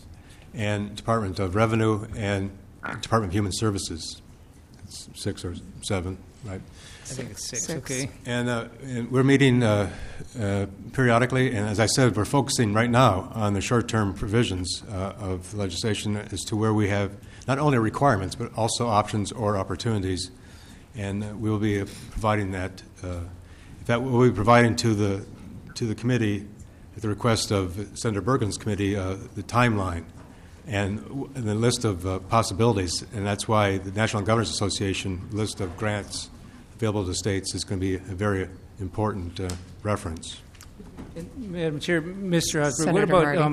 and Department of Revenue, and Department of Human Services. It's 6 or 7, right? I think it's 6. Okay. And we're meeting periodically, and as I said, we're focusing right now on the short-term provisions of legislation as to where we have not only requirements but also options or opportunities, and we will be providing that. We'll be providing to the committee, at the request of Senator Bergen's committee, the timeline and the list of possibilities, and that's why the National Governors Association list of grants available to states is going to be a very important reference. Madam Chair, Mr. Osberg, Senator what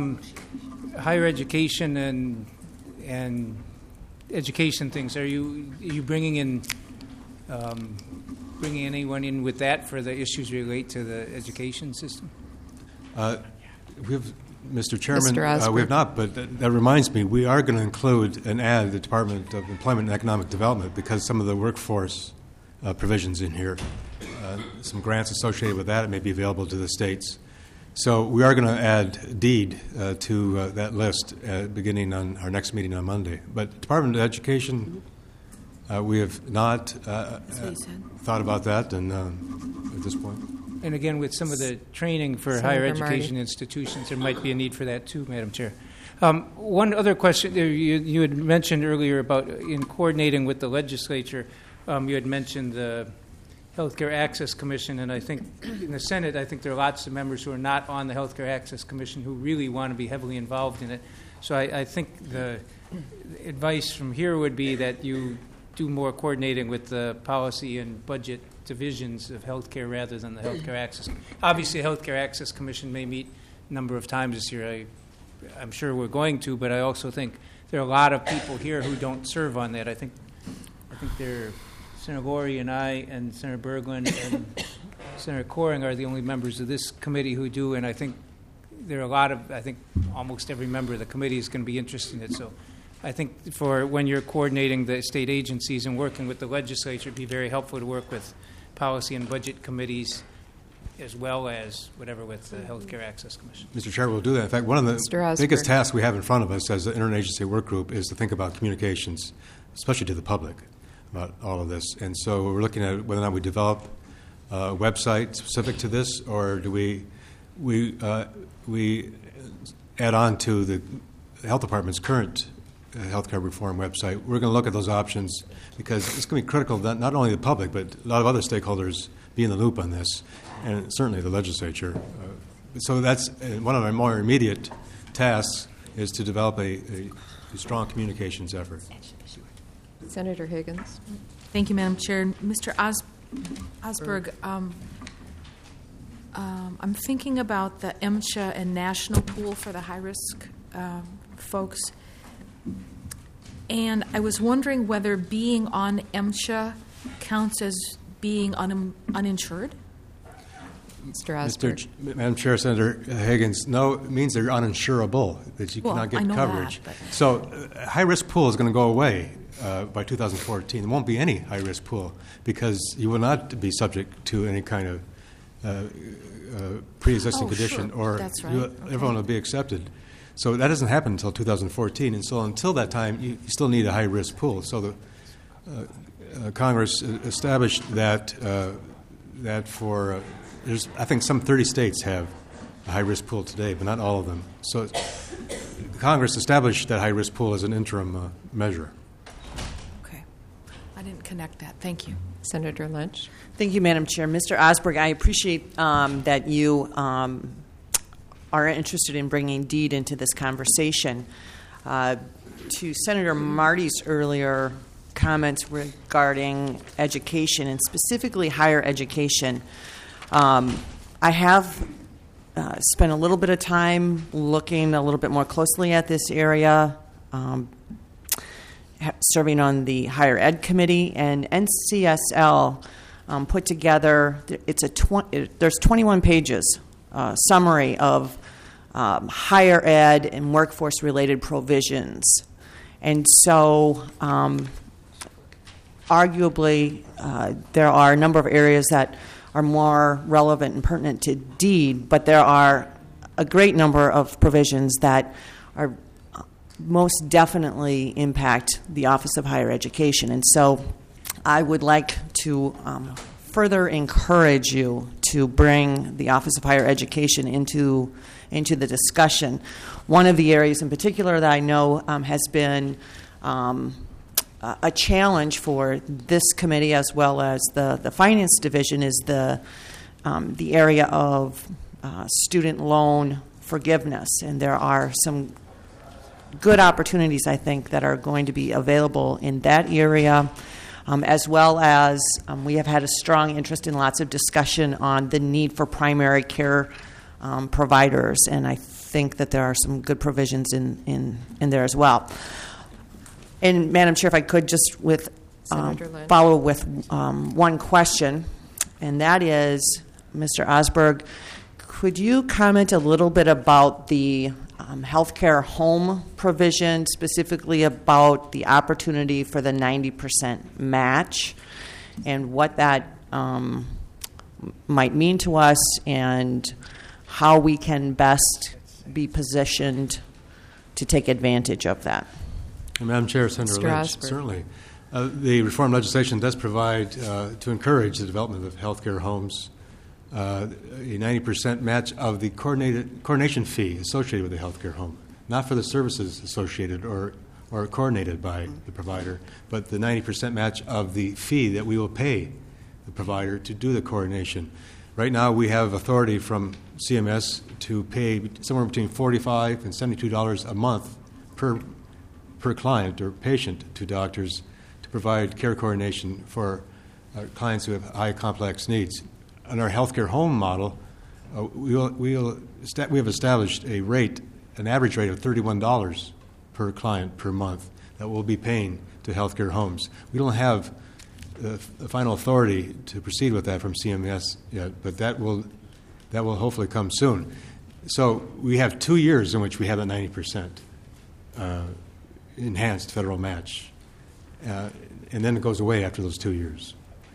about higher education and education things? Are you bringing anyone in with that for the issues relate to the education system? We have Mr. Chairman, Mr. Osberg. we have not, but that reminds me, we are going to include an ad at the Department of Employment and Economic Development because some of the workforce provisions in here, some grants associated with that may be available to the states. So we are going to add deed to that list beginning on our next meeting on Monday. But Department of Education, we have not thought about that and, at this point. And again, with some of the training for Senator higher Marty. education institutions, there might be a need for that too, Madam Chair. One other question, you had mentioned earlier about in coordinating with the legislature, you had mentioned the Healthcare Access Commission, and I think in the Senate, I think there are lots of members who are not on the Healthcare Access Commission who really want to be heavily involved in it. So I think the advice from here would be that you do more coordinating with the policy and budget divisions of healthcare rather than the Healthcare Access. Obviously, the Healthcare Access Commission may meet a number of times this year. I'm sure we're going to, but I also think there are a lot of people here who don't serve on that. I think there are Senator Lori and I and Senator Berglund and Senator Coring are the only members of this committee who do, and I think there are a lot of, I think almost every member of the committee is going to be interested in it. So I think for when you're coordinating the state agencies and working with the legislature, it would be very helpful to work with policy and budget committees as well as whatever with the Healthcare Access Commission. Mr. Chair, we'll do that. In fact, one of the Mr. Osberg. biggest tasks we have in front of us as an interagency work group is to think about communications, especially to the public, about all of this. And so we're looking at whether or not we develop a website specific to this, or do we add on to the health department's current healthcare reform website. We're going to look at those options because it's going to be critical that not only the public but a lot of other stakeholders be in the loop on this, and certainly the legislature. So that's one of our more immediate tasks is to develop a strong communications effort. Senator Higgins. Thank you, Madam Chair. Mr. Osberg, I'm thinking about the MSHA and national pool for the high-risk folks, and I was wondering whether being on MSHA counts as being uninsured? Mr. Osberg. Madam Chair, Senator Higgins, no, it means they're uninsurable, that you cannot get coverage. So high-risk pool is going to go away by 2014. There won't be any high-risk pool because you will not be subject to any kind of pre-existing condition, sure. or That's right. everyone will be accepted. So that doesn't happen until 2014, and so until that time, you still need a high-risk pool. So the Congress established that for there's, I think, some 30 states have a high-risk pool today, but not all of them. So Congress established that high-risk pool as an interim measure. Okay. I didn't connect that. Thank you. Senator Lynch. Thank you, Madam Chair. Mr. Osberg, I appreciate that you are interested in bringing DEED into this conversation. To Senator Marty's earlier comments regarding education, and specifically higher education, I have spent a little bit of time looking a little bit more closely at this area, serving on the Higher Ed Committee, and NCSL put together, there's 21 pages summary of higher ed and workforce-related provisions. And so arguably there are a number of areas that are more relevant and pertinent to DEED, but there are a great number of provisions that are most definitely impact the Office of Higher Education. And so I would like to further encourage you to bring the Office of Higher Education into the discussion. One of the areas in particular that I know has been a challenge for this committee as well as the Finance Division is the area of student loan forgiveness. And there are some good opportunities, I think, that are going to be available in that area, as well as we have had a strong interest in lots of discussion on the need for primary care providers, and I think that there are some good provisions in there as well. And Madam Chair, if I could just follow with one question, and that is, Mr. Osberg, Could you comment a little bit about the healthcare home provision, specifically about the opportunity for the 90% match and what that might mean to us and how we can best be positioned to take advantage of that? Madam Chair, Senator Lynch, Strasburg. certainly. The reform legislation does provide to encourage the development of healthcare homes a 90% match of the coordination fee associated with the healthcare home, not for the services associated or coordinated by the provider, but the 90% match of the fee that we will pay the provider to do the coordination. Right now, we have authority from CMS to pay somewhere between $45 and $72 a month per client or patient to doctors to provide care coordination for clients who have high complex needs. On our healthcare home model, we have established a rate, an average rate of $31 per client per month that we'll be paying to healthcare homes. We don't have the final authority to proceed with that from CMS yet, but that will hopefully come soon. So we have 2 years in which we have a 90% enhanced federal match, and then it goes away after those 2 years.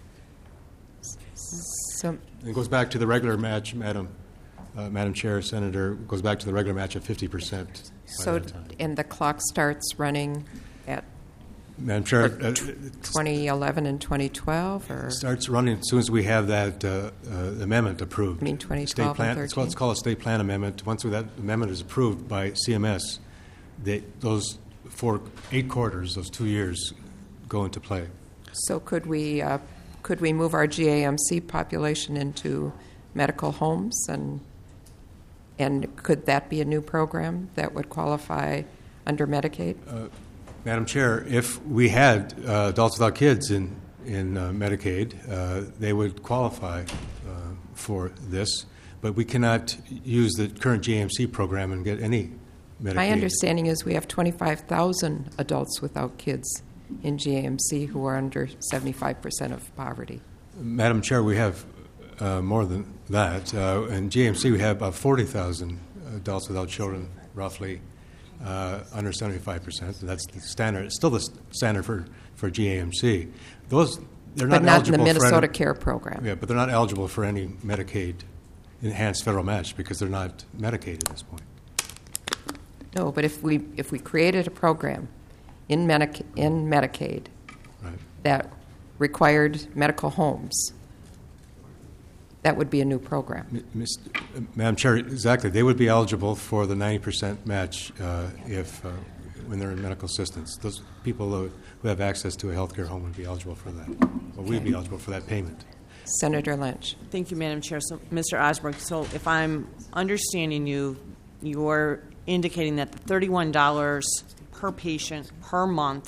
So, It goes back to the regular match, Madam Chair, Senator. It goes back to the regular match of 50%. and the clock starts running at Madam Chair, 2011 and 2012, or starts running as soon as we have that amendment approved. I mean 2012 and 13? It's called a state plan amendment. Once that amendment is approved by CMS, those 8 quarters, those 2 years, go into play. So could we move our GAMC population into medical homes, and could that be a new program that would qualify under Medicaid? Madam Chair, if we had adults without kids in Medicaid, they would qualify for this, but we cannot use the current GAMC program and get any Medicaid. My understanding is we have 25,000 adults without kids in GAMC who are under 75% of poverty. Madam Chair, we have more than that. In GAMC, we have about 40,000 adults without children, roughly, under 75%. That's the standard. It's still the standard for GAMC. They're not but not in eligible the Minnesota for any, Care Program. Yeah, but they're not eligible for any Medicaid enhanced federal match because they're not Medicaid at this point. No, but if we created a program in Medicaid Right. that required medical homes, that would be a new program. Madam Chair, exactly. They would be eligible for the 90% match when they're in medical assistance. Those people who have access to a health care home would be eligible for that. Or we'd be eligible for that payment. Senator Lynch. Thank you, Madam Chair. So, Mr. Osberg, so if I'm understanding you, you're indicating that the $31 per patient per month,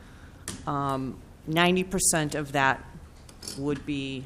90% of that would be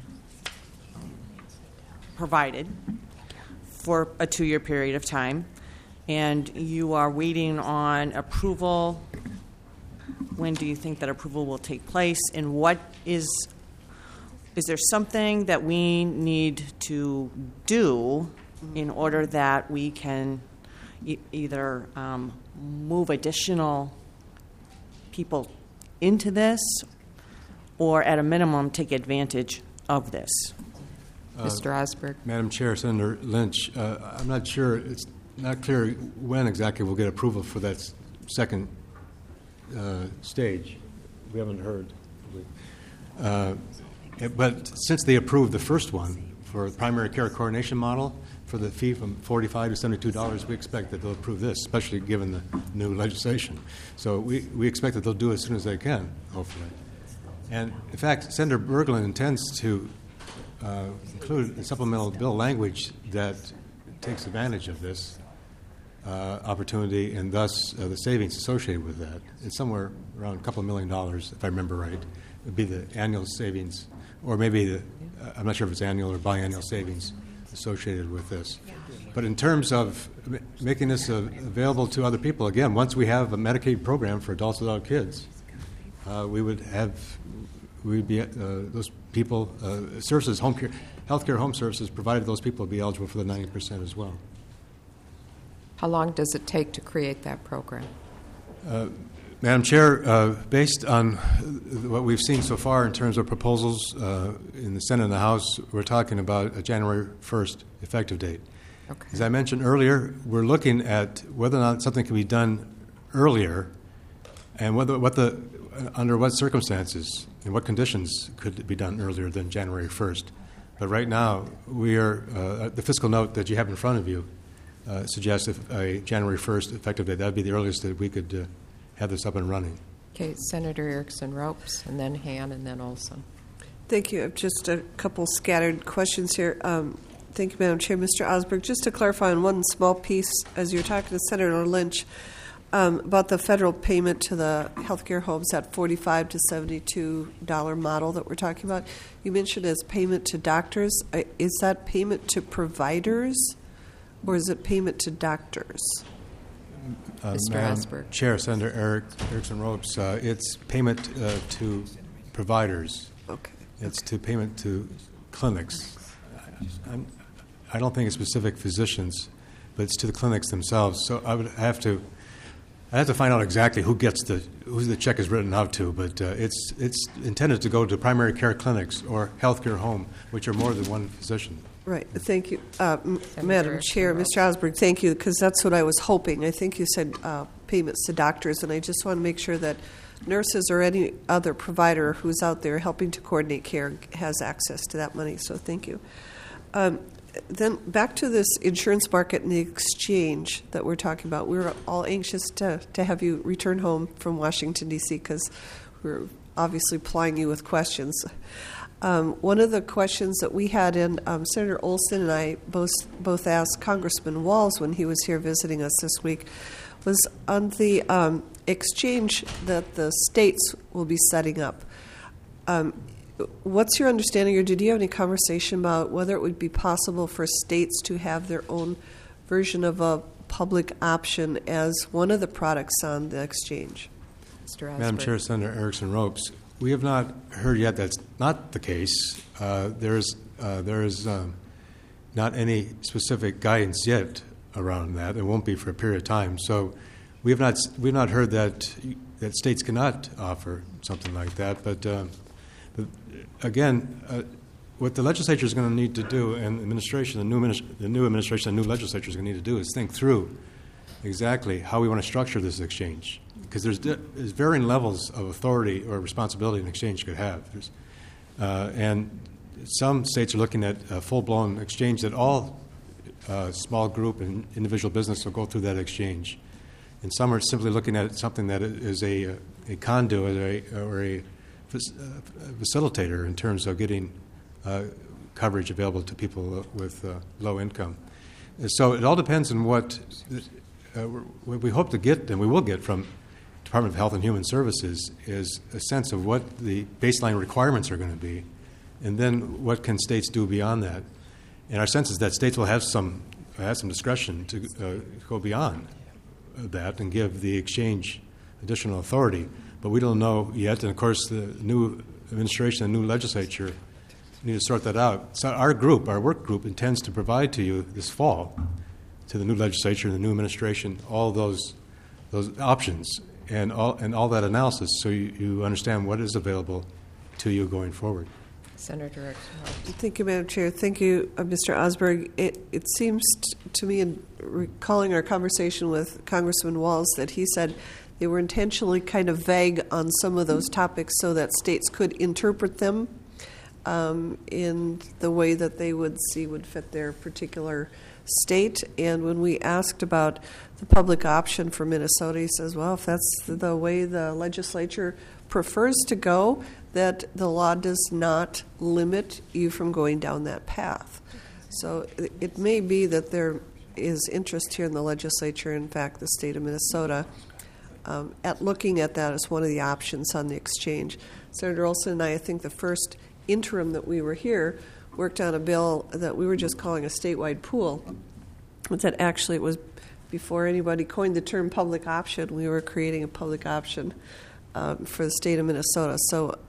provided for a 2-year period of time, and you are waiting on approval. When do you think that approval will take place, and what is there something that we need to do in order that we can either move additional people into this or at a minimum take advantage of this? Mr. Osberg. Madam Chair, Senator Lynch, I'm not sure, it's not clear when exactly we'll get approval for that second stage. We haven't heard. But since they approved the first one for the primary care coordination model, for the fee from $45 to $72, we expect that they'll approve this, especially given the new legislation. So we expect that they'll do it as soon as they can, hopefully. And in fact, Senator Berglund intends to include a supplemental bill language that takes advantage of this opportunity and thus the savings associated with that. It's somewhere around a couple of $1 million, if I remember right. It would be the annual savings, or maybe I'm not sure if it's annual or biannual savings associated with this. But in terms of making this available to other people, again, once we have a Medicaid program for adults without kids, we would have we'd be those people services, home care, healthcare, home services provided those people would be eligible for the 90% as well. How long does it take to create that program? Madam Chair, based on what we've seen so far in terms of proposals in the Senate and the House, we're talking about a January 1st effective date. Okay. As I mentioned earlier, we're looking at whether or not something can be done earlier and under what circumstances and what conditions could it be done earlier than January 1st. But right now, we are the fiscal note that you have in front of you suggests a January 1st effective date. That would be the earliest that we could have this up and running. Okay, Senator Erickson Ropes, and then Han, and then Olson. Thank you. Just a couple scattered questions here. Thank you, Madam Chair. Mr. Osberg, just to clarify on one small piece, as you were talking to Senator Lynch about the federal payment to the healthcare homes, that $45 to $72 model that we're talking about, you mentioned as payment to doctors. Is that payment to providers, or is it payment to doctors? Mr. Osberg. Chair, Senator Erickson Ropes, it's payment to providers. Okay. It's to payment to clinics. I don't think it's specific physicians, but it's to the clinics themselves. So I have to find out exactly who the check is written out to. But it's intended to go to primary care clinics or healthcare home, which are more than one physician. Right. Thank you, Madam Chair. Mr. Osberg, thank you, because that's what I was hoping. I think you said payments to doctors, and I just want to make sure that nurses or any other provider who's out there helping to coordinate care has access to that money. So thank you. Then back to this insurance market and the exchange that we're talking about. We're all anxious to have you return home from Washington, D.C., because we're obviously plying you with questions. One of the questions that we had in Senator Olson and I both asked Congressman Walz when he was here visiting us this week was on the exchange that the states will be setting up. What's your understanding, or did you have any conversation about whether it would be possible for states to have their own version of a public option as one of the products on the exchange? Mr. Osberg. Madam Chair, Senator Erickson Ropes, we have not heard yet that's not the case. There is not any specific guidance yet around that. It won't be for a period of time. So we've not heard that states cannot offer something like that. But again, what the legislature is going to need to do, and the new administration, the new legislature is going to need to do, is think through exactly how we want to structure this exchange. Because there's varying levels of authority or responsibility an exchange could have. And some states are looking at a full-blown exchange that all small group and individual business will go through that exchange. And some are simply looking at something that is a conduit or a facilitator in terms of getting coverage available to people with low income. So it all depends on what we hope to get, and we will get from Department of Health and Human Services, is a sense of what the baseline requirements are going to be, and then what can states do beyond that. And our sense is that states will have some discretion to go beyond that and give the exchange additional authority. But we don't know yet, and of course the new administration and new legislature need to sort that out. So our work group, intends to provide to you this fall, to the new legislature and the new administration, all those options and all that analysis, so you understand what is available to you going forward. Senator Erickson. Thank you, Madam Chair. Thank you, Mr. Osberg. It seems to me, in recalling our conversation with Congressman Walz, that he said they were intentionally kind of vague on some of those topics so that states could interpret them in the way that they would see would fit their particular state. And when we asked about the public option for Minnesota, he says, well, if that's the way the legislature prefers to go, that the law does not limit you from going down that path. So it may be that there is interest here in the legislature, in fact, the state of Minnesota, at looking at that as one of the options on the exchange. Senator Olson and I think the first interim that we were here, worked on a bill that we were just calling a statewide pool. But that actually it was before anybody coined the term public option, we were creating a public option for the state of Minnesota. So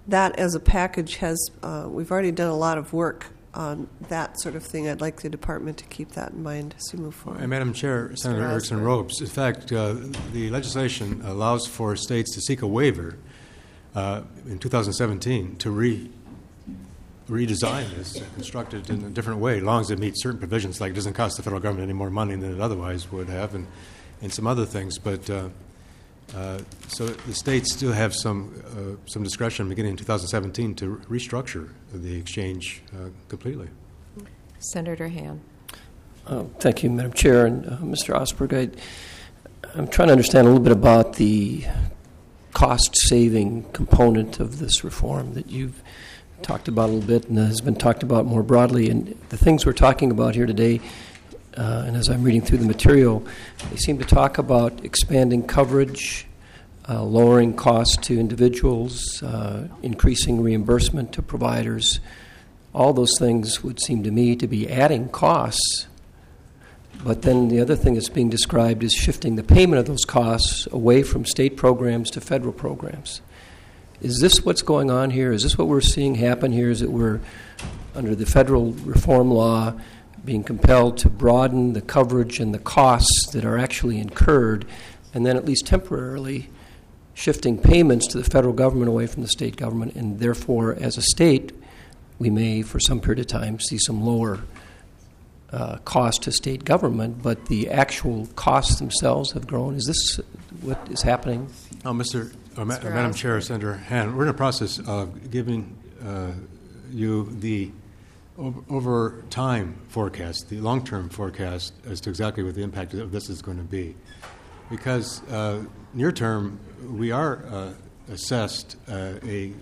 that as a package has, we've already done a lot of work on that sort of thing. I'd like the department to keep that in mind as we move forward. And Madam Chair, Senator Erickson Robes, in fact, the legislation allows for states to seek a waiver in 2017 to redesign this and construct it in a different way, as long as it meets certain provisions, like it doesn't cost the federal government any more money than it otherwise would have, and some other things. But so the states still have some discretion beginning in 2017 to restructure the exchange completely. Senator Han. Thank you, Madam Chair. And Mr. Osberg, I'm trying to understand a little bit about the cost-saving component of this reform that you've talked about a little bit and has been talked about more broadly. And the things we're talking about here today, and as I'm reading through the material, they seem to talk about expanding coverage, lowering costs to individuals, increasing reimbursement to providers. All those things would seem to me to be adding costs. But then the other thing that's being described is shifting the payment of those costs away from state programs to federal programs. Is this what's going on here? Is this what we're seeing happen here? Is that we're, under the federal reform law, being compelled to broaden the coverage and the costs that are actually incurred, and then at least temporarily shifting payments to the federal government away from the state government, and therefore, as a state, we may, for some period of time, see some lower cost to state government, but the actual costs themselves have grown. Is this what is happening? Madam Chair, Senator Han, we're in a process of giving you the over time forecast, the long-term forecast as to exactly what the impact of this is going to be. Because near term, we are assessed a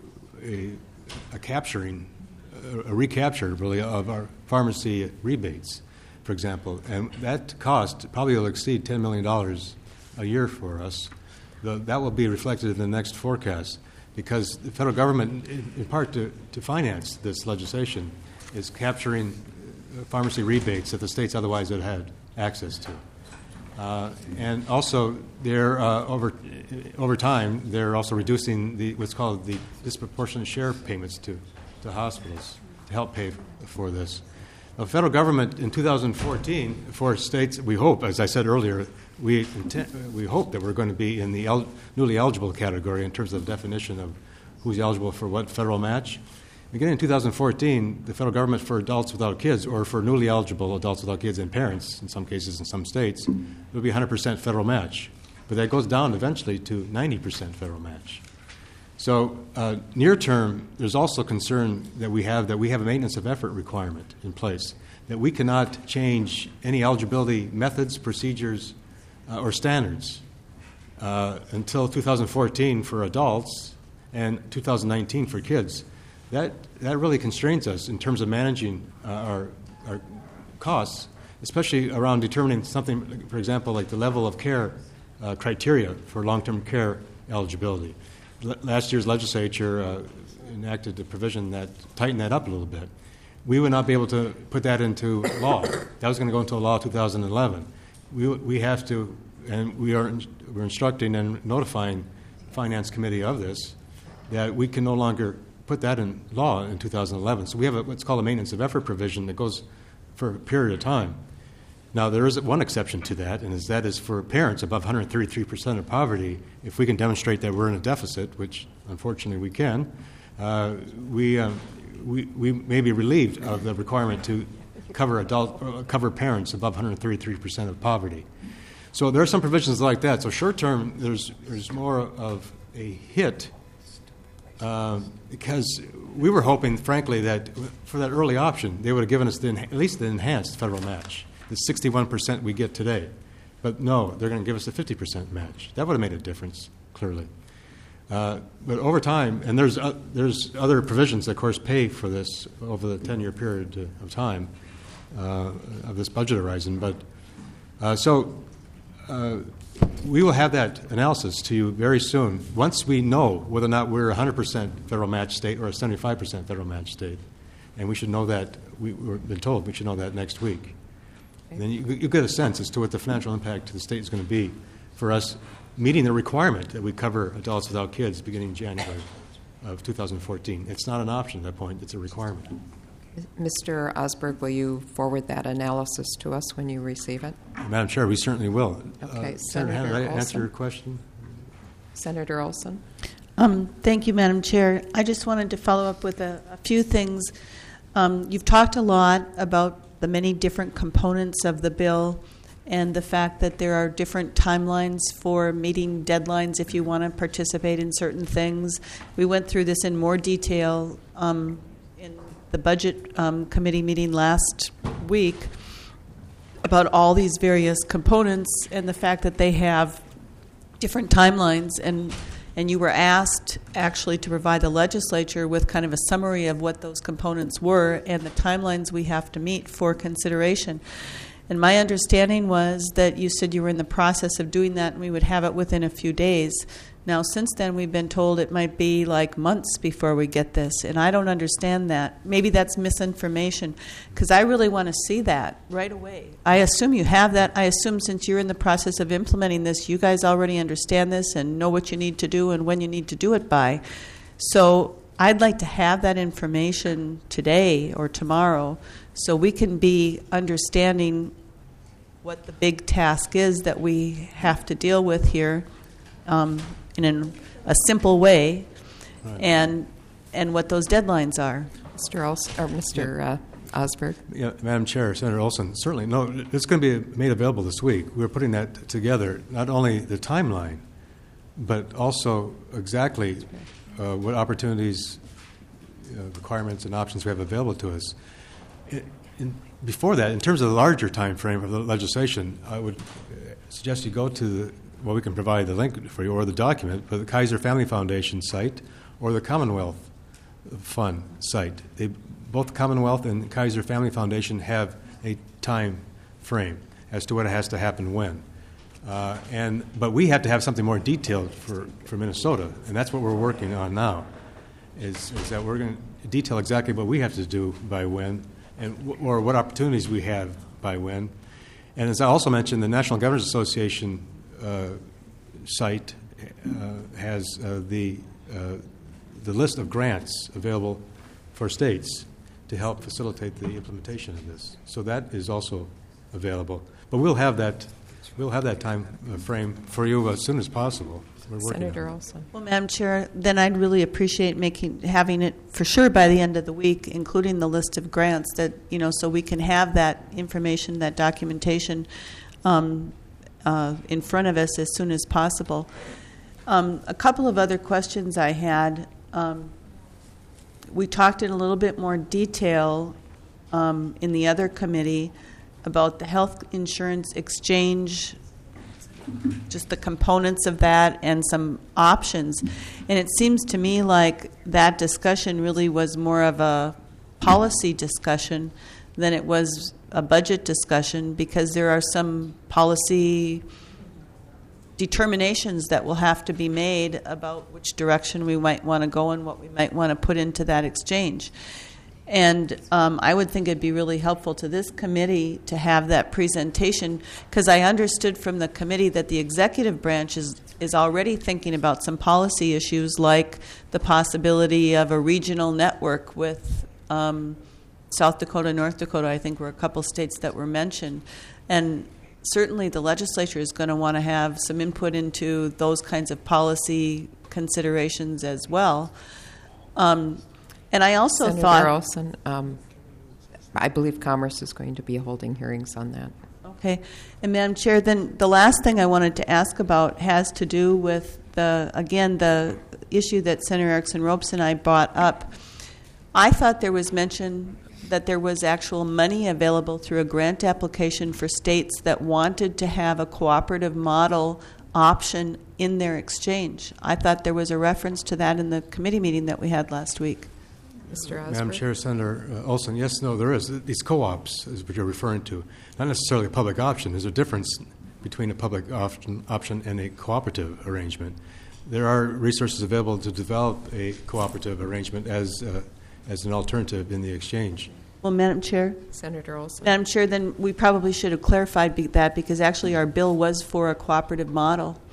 recapture, really, of our pharmacy rebates, for example. And that cost probably will exceed $10 million a year for us. That will be reflected in the next forecast, because the federal government, in part to finance this legislation, is capturing pharmacy rebates that the states otherwise would have had access to. And also, they're over time, they're also reducing what's called the disproportionate share payments to hospitals to help pay for this. The federal government in 2014, for states, we hope, as I said earlier, we hope that we're going to be in the newly eligible category in terms of the definition of who's eligible for what federal match. Beginning in 2014, the federal government for adults without kids, or for newly eligible adults without kids and parents, in some cases in some states, will be 100% federal match. But that goes down eventually to 90% federal match. So near term, there's also concern that we have a maintenance of effort requirement in place, that we cannot change any eligibility methods, procedures, or standards until 2014 for adults and 2019 for kids. That really constrains us in terms of managing our costs, especially around determining something, for example, like the level of care criteria for long-term care eligibility. Last year's legislature enacted a provision that tightened that up a little bit. We would not be able to put that into law. That was going to go into law 2011. We have to, and we're instructing and notifying the Finance Committee of this, that we can no longer put that in law in 2011. So we have what's called a maintenance of effort provision that goes for a period of time. Now, there is one exception to that, and that is for parents above 133% of poverty. If we can demonstrate that we're in a deficit, which unfortunately we can, we may be relieved of the requirement to cover parents above 133% of poverty. So there are some provisions like that. So short term, there's more of a hit because we were hoping, frankly, that for that early option, they would have given us at least the enhanced federal match, the 61% we get today. But no, they're going to give us a 50% match. That would have made a difference, clearly. But over time, and there's other provisions that, of course, pay for this over the 10-year period of time of this budget horizon. But we will have that analysis to you very soon, once we know whether or not we're a 100% federal match state or a 75% federal match state. And we should know that, we've been told we should know that next week. And then you get a sense as to what the financial impact to the state is going to be for us meeting the requirement that we cover adults without kids beginning in January. of 2014. It's not an option at that point. It's a requirement. Mr. Osberg, will you forward that analysis to us when you receive it? Madam Chair, we certainly will. Okay, Senator Hanna, did I Olson. answer your question? Senator Olson? Thank you, Madam Chair. I just wanted to follow up with a few things. You've talked a lot about the many different components of the bill and the fact that there are different timelines for meeting deadlines if you want to participate in certain things. We went through this in more detail in the Budget Committee meeting last week about all these various components and the fact that they have different timelines, and you were asked actually to provide the legislature with kind of a summary of what those components were and the timelines we have to meet for consideration. And my understanding was that you said you were in the process of doing that and we would have it within a few days. Now, since then, we've been told it might be like months before we get this, and I don't understand that. Maybe that's misinformation, because I really want to see that right away. I assume you have that. I assume since you're in the process of implementing this, you guys already understand this and know what you need to do and when you need to do it by. So I'd like to have that information today or tomorrow so we can be understanding what the big task is that we have to deal with here in a simple way, right, and what those deadlines are. Mr. Osberg? Yeah, Madam Chair, Senator Olson, certainly. No, it's going to be made available this week. We're putting that together, not only the timeline, but also exactly what opportunities, requirements, and options we have available to us. Before that, in terms of the larger time frame of the legislation, I would suggest you go to we can provide the link for you or the document, but the Kaiser Family Foundation site or the Commonwealth Fund site. Both Commonwealth and Kaiser Family Foundation have a time frame as to what has to happen when. But we have to have something more detailed for Minnesota, and that's what we're working on now, is that we're going to detail exactly what we have to do by when or what opportunities we have by when. And as I also mentioned, the National Governors Association site has the list of grants available for states to help facilitate the implementation of this. So that is also available. But we'll have that time frame for you as soon as possible. We're working Senator on it. Olson. Well, Madam Chair, then I'd really appreciate having it for sure by the end of the week, including the list of grants that so we can have that information, that documentation in front of us as soon as possible. A couple of other questions I had. We talked in a little bit more detail in the other committee about the health insurance exchange, just the components of that and some options. And it seems to me like that discussion really was more of a policy discussion than it was a budget discussion, because there are some policy determinations that will have to be made about which direction we might want to go and what we might want to put into that exchange. And I would think it'd be really helpful to this committee to have that presentation, because I understood from the committee that the executive branch is already thinking about some policy issues like the possibility of a regional network with South Dakota, North Dakota, I think were a couple states that were mentioned. And certainly the legislature is going to want to have some input into those kinds of policy considerations as well. And I also Senator thought... Olson, I believe Commerce is going to be holding hearings on that. Okay. And Madam Chair, then the last thing I wanted to ask about has to do with, the issue that Senator Erickson-Ropes and I brought up. I thought there was mention that there was actual money available through a grant application for states that wanted to have a cooperative model option in their exchange. I thought there was a reference to that in the committee meeting that we had last week. Mr. Osberg? Madam Chair, Senator Olson, yes, no, there is. These co-ops is what you're referring to. Not necessarily a public option. There's a difference between a public option and a cooperative arrangement. There are resources available to develop a cooperative arrangement as an alternative in the exchange. Well, Madam Chair? Senator Olson? Madam Chair, then we probably should have clarified that, because actually our bill was for a cooperative model.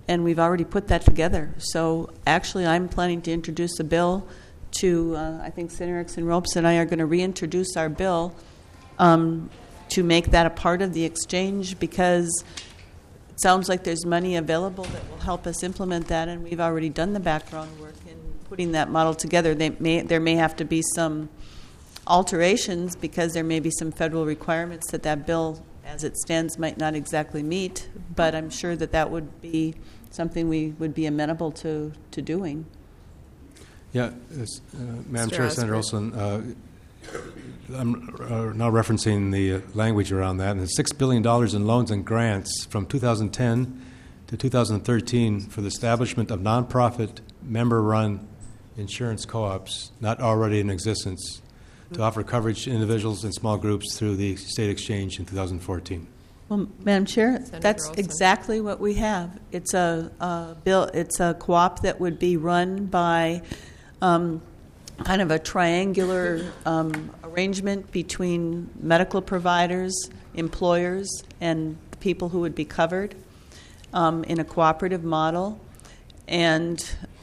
and we've already put that together. So actually, I'm planning to introduce a bill to, I think Senator Erickson Ropes and I are going to reintroduce our bill to make that a part of the exchange, because it sounds like there's money available that will help us implement that, and we've already done the background work in putting that model together. There may have to be some alterations because there may be some federal requirements that bill, as it stands, might not exactly meet, but I'm sure that would be something we would be amenable to doing. Yeah, Madam Chair, Senator Olson, I'm now referencing the language around that, and it's $6 billion in loans and grants from 2010 to 2013 for the establishment of nonprofit member-run insurance co-ops not already in existence to offer coverage to individuals and small groups through the state exchange in 2014. Well, Madam Chair, Senator that's Olson. exactly what we have. It's a bill. It's a co-op that would be run by kind of a triangular arrangement between medical providers, employers, and the people who would be covered in a cooperative model. And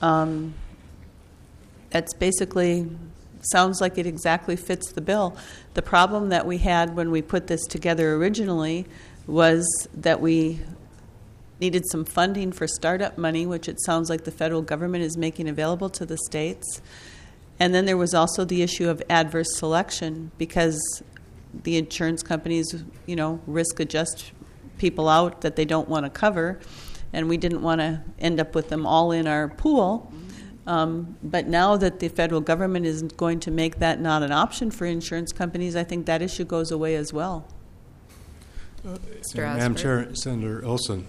that's basically, sounds like it exactly fits the bill. The problem that we had when we put this together originally was that we needed some funding for startup money, which it sounds like the federal government is making available to the states. And then there was also the issue of adverse selection, because the insurance companies, risk adjust people out that they don't want to cover, and we didn't want to end up with them all in our pool. But now that the federal government is going to make that not an option for insurance companies, I think that issue goes away as well. Madam Chair, Senator Olson,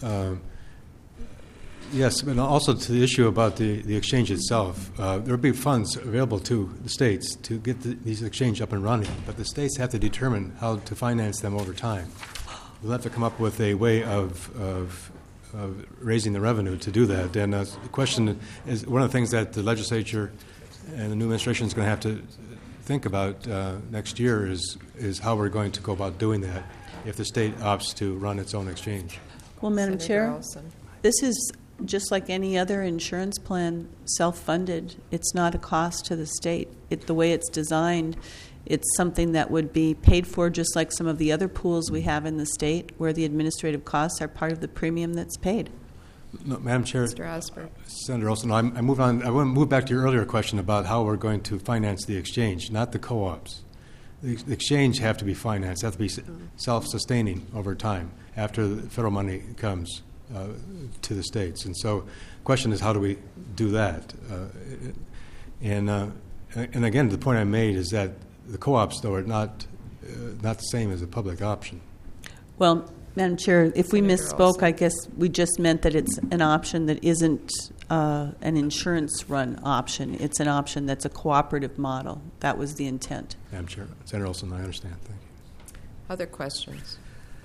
yes, and also to the issue about the exchange itself, there will be funds available to the states to get these exchange up and running, but the states have to determine how to finance them over time. We'll have to come up with a way of raising the revenue to do that. And the question is, one of the things that the legislature and the new administration is going to have to think about next year is how we're going to go about doing that if the state opts to run its own exchange. Well, Madam Senator Chair, Olson. this is just like any other insurance plan, self-funded. It's not a cost to the state. The way it's designed, it's something that would be paid for just like some of the other pools we have in the state, where the administrative costs are part of the premium that's paid. No, Madam Chair, Mr. Osberg. Senator Olson, I move on. I want to move back to your earlier question about how we're going to finance the exchange, not the co-ops. The exchange have to be financed, have to be self-sustaining over time after the federal money comes to the states. And so the question is, how do we do that? And again, the point I made is that the co-ops, though, are not the same as a public option. Well, Madam Chair, if we Senator misspoke, Olson. I guess we just meant that it's an option that isn't an insurance-run option. It's an option that's a cooperative model. That was the intent. Madam Chair, Senator Olson, I understand. Thank you. Other questions?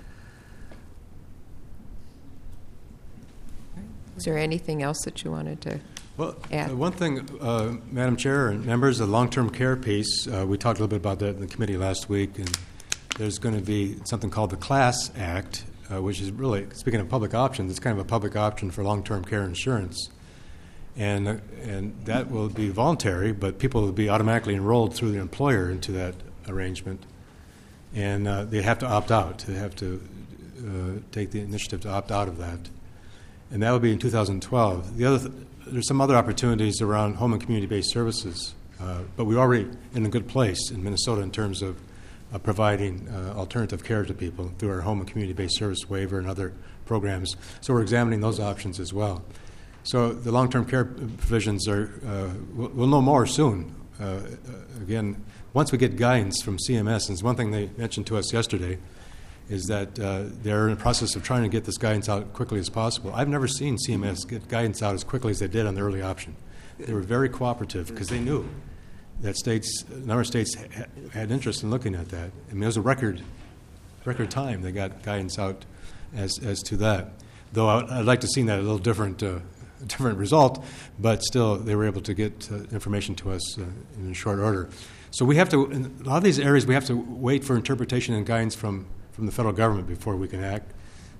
Is there anything else that you wanted to Well, add? one thing, Madam Chair and members, the long-term care piece, we talked a little bit about that in the committee last week, and there's going to be something called the CLASS Act, which is really, speaking of public options, it's kind of a public option for long-term care insurance. And that will be voluntary, but people will be automatically enrolled through the employer into that arrangement. And they have to opt out. They have to take the initiative to opt out of that. And that will be in 2012. There's some other opportunities around home and community-based services, but we're already in a good place in Minnesota in terms of providing alternative care to people through our home and community-based service waiver and other programs. So we're examining those options as well. So the long-term care provisions are, we'll know more soon. Again, once we get guidance from CMS, and one thing they mentioned to us yesterday is that they're in the process of trying to get this guidance out quickly as possible. I've never seen CMS get guidance out as quickly as they did on the early option. They were very cooperative because they knew that a number of states had interest in looking at that. I mean, it was a record time they got guidance out as to that. Though I'd like to see that a little different result, but still they were able to get information to us in short order. So we have to, in a lot of these areas, we have to wait for interpretation and guidance from the federal government before we can act.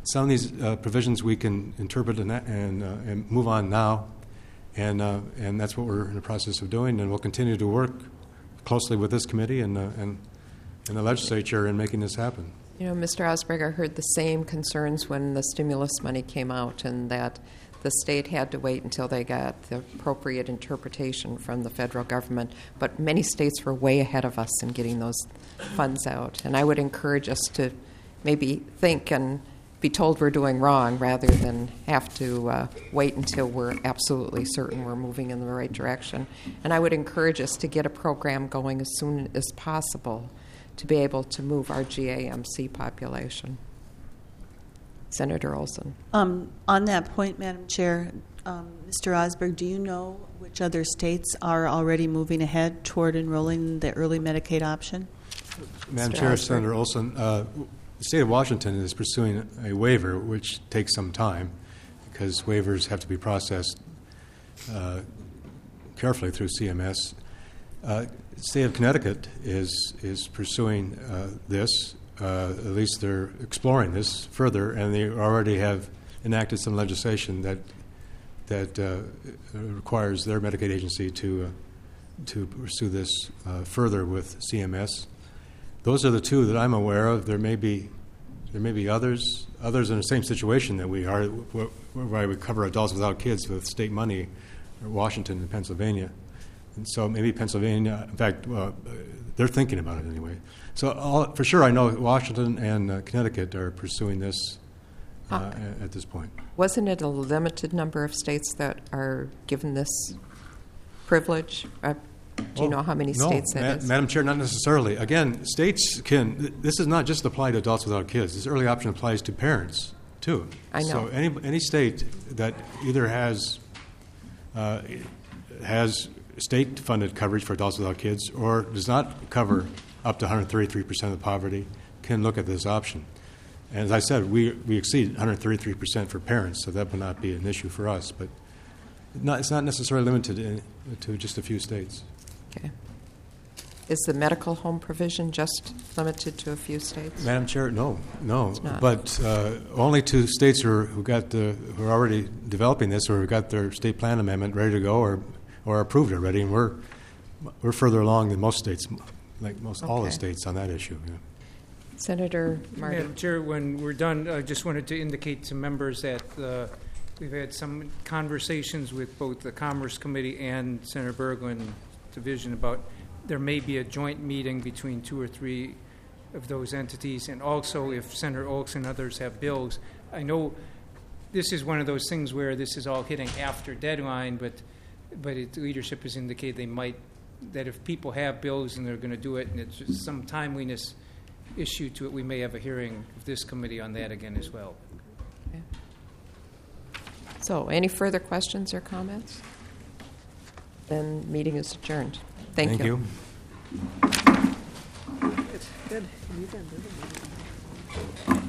some of these provisions we can interpret and move on now, and that's what we're in the process of doing, and we'll continue to work closely with this committee and the legislature in making this happen. You know, Mr. Osberg, I heard the same concerns when the stimulus money came out, and that the state had to wait until they got the appropriate interpretation from the federal government. But many states were way ahead of us in getting those funds out. And I would encourage us to maybe think and be told we're doing wrong rather than have to wait until we're absolutely certain we're moving in the right direction. And I would encourage us to get a program going as soon as possible to be able to move our GAMC population. Senator Olson. On that point, Madam Chair, Mr. Osberg, do you know which other states are already moving ahead toward enrolling the early Medicaid option? Madam Chair, Senator Olson, the state of Washington is pursuing a waiver, which takes some time because waivers have to be processed carefully through CMS. The state of Connecticut is pursuing this. At least they're exploring this further, and they already have enacted some legislation that requires their Medicaid agency to pursue this further with CMS. Those are the two that I'm aware of. There may be others in the same situation that we are, where we cover adults without kids with state money, Washington and Pennsylvania. And so maybe Pennsylvania, in fact, they're thinking about it anyway. So for sure I know Washington and Connecticut are pursuing this at this point. Wasn't it a limited number of states that are given this privilege? Do you know how many states that is? Madam Chair, not necessarily. Again, states can, this is not just applied to adults without kids. This early option applies to parents, too. I know. So any state that either has state-funded coverage for adults without kids or does not cover up to 133% of poverty can look at this option. And as I said, we exceed 133% for parents, so that would not be an issue for us. But it's not necessarily limited to just a few states. Okay. Is the medical home provision just limited to a few states? Madam Chair, no, but only to states who are already developing this or who got their state plan amendment ready to go or approved already, and we're further along than most states, like all the states on that issue. Yeah. Senator Martin. Madam Chair, when we're done, I just wanted to indicate to members that we've had some conversations with both the Commerce Committee and Senator Berglund's division about there may be a joint meeting between 2 or 3 of those entities, and also if Senator Olson and others have bills. I know this is one of those things where this is all hitting after deadline, but leadership has indicated that if people have bills and they're going to do it and it's just some timeliness issue to it, we may have a hearing of this committee on that again as well. Okay. So, any further questions or comments? Then meeting is adjourned. Thank you. Good. You did.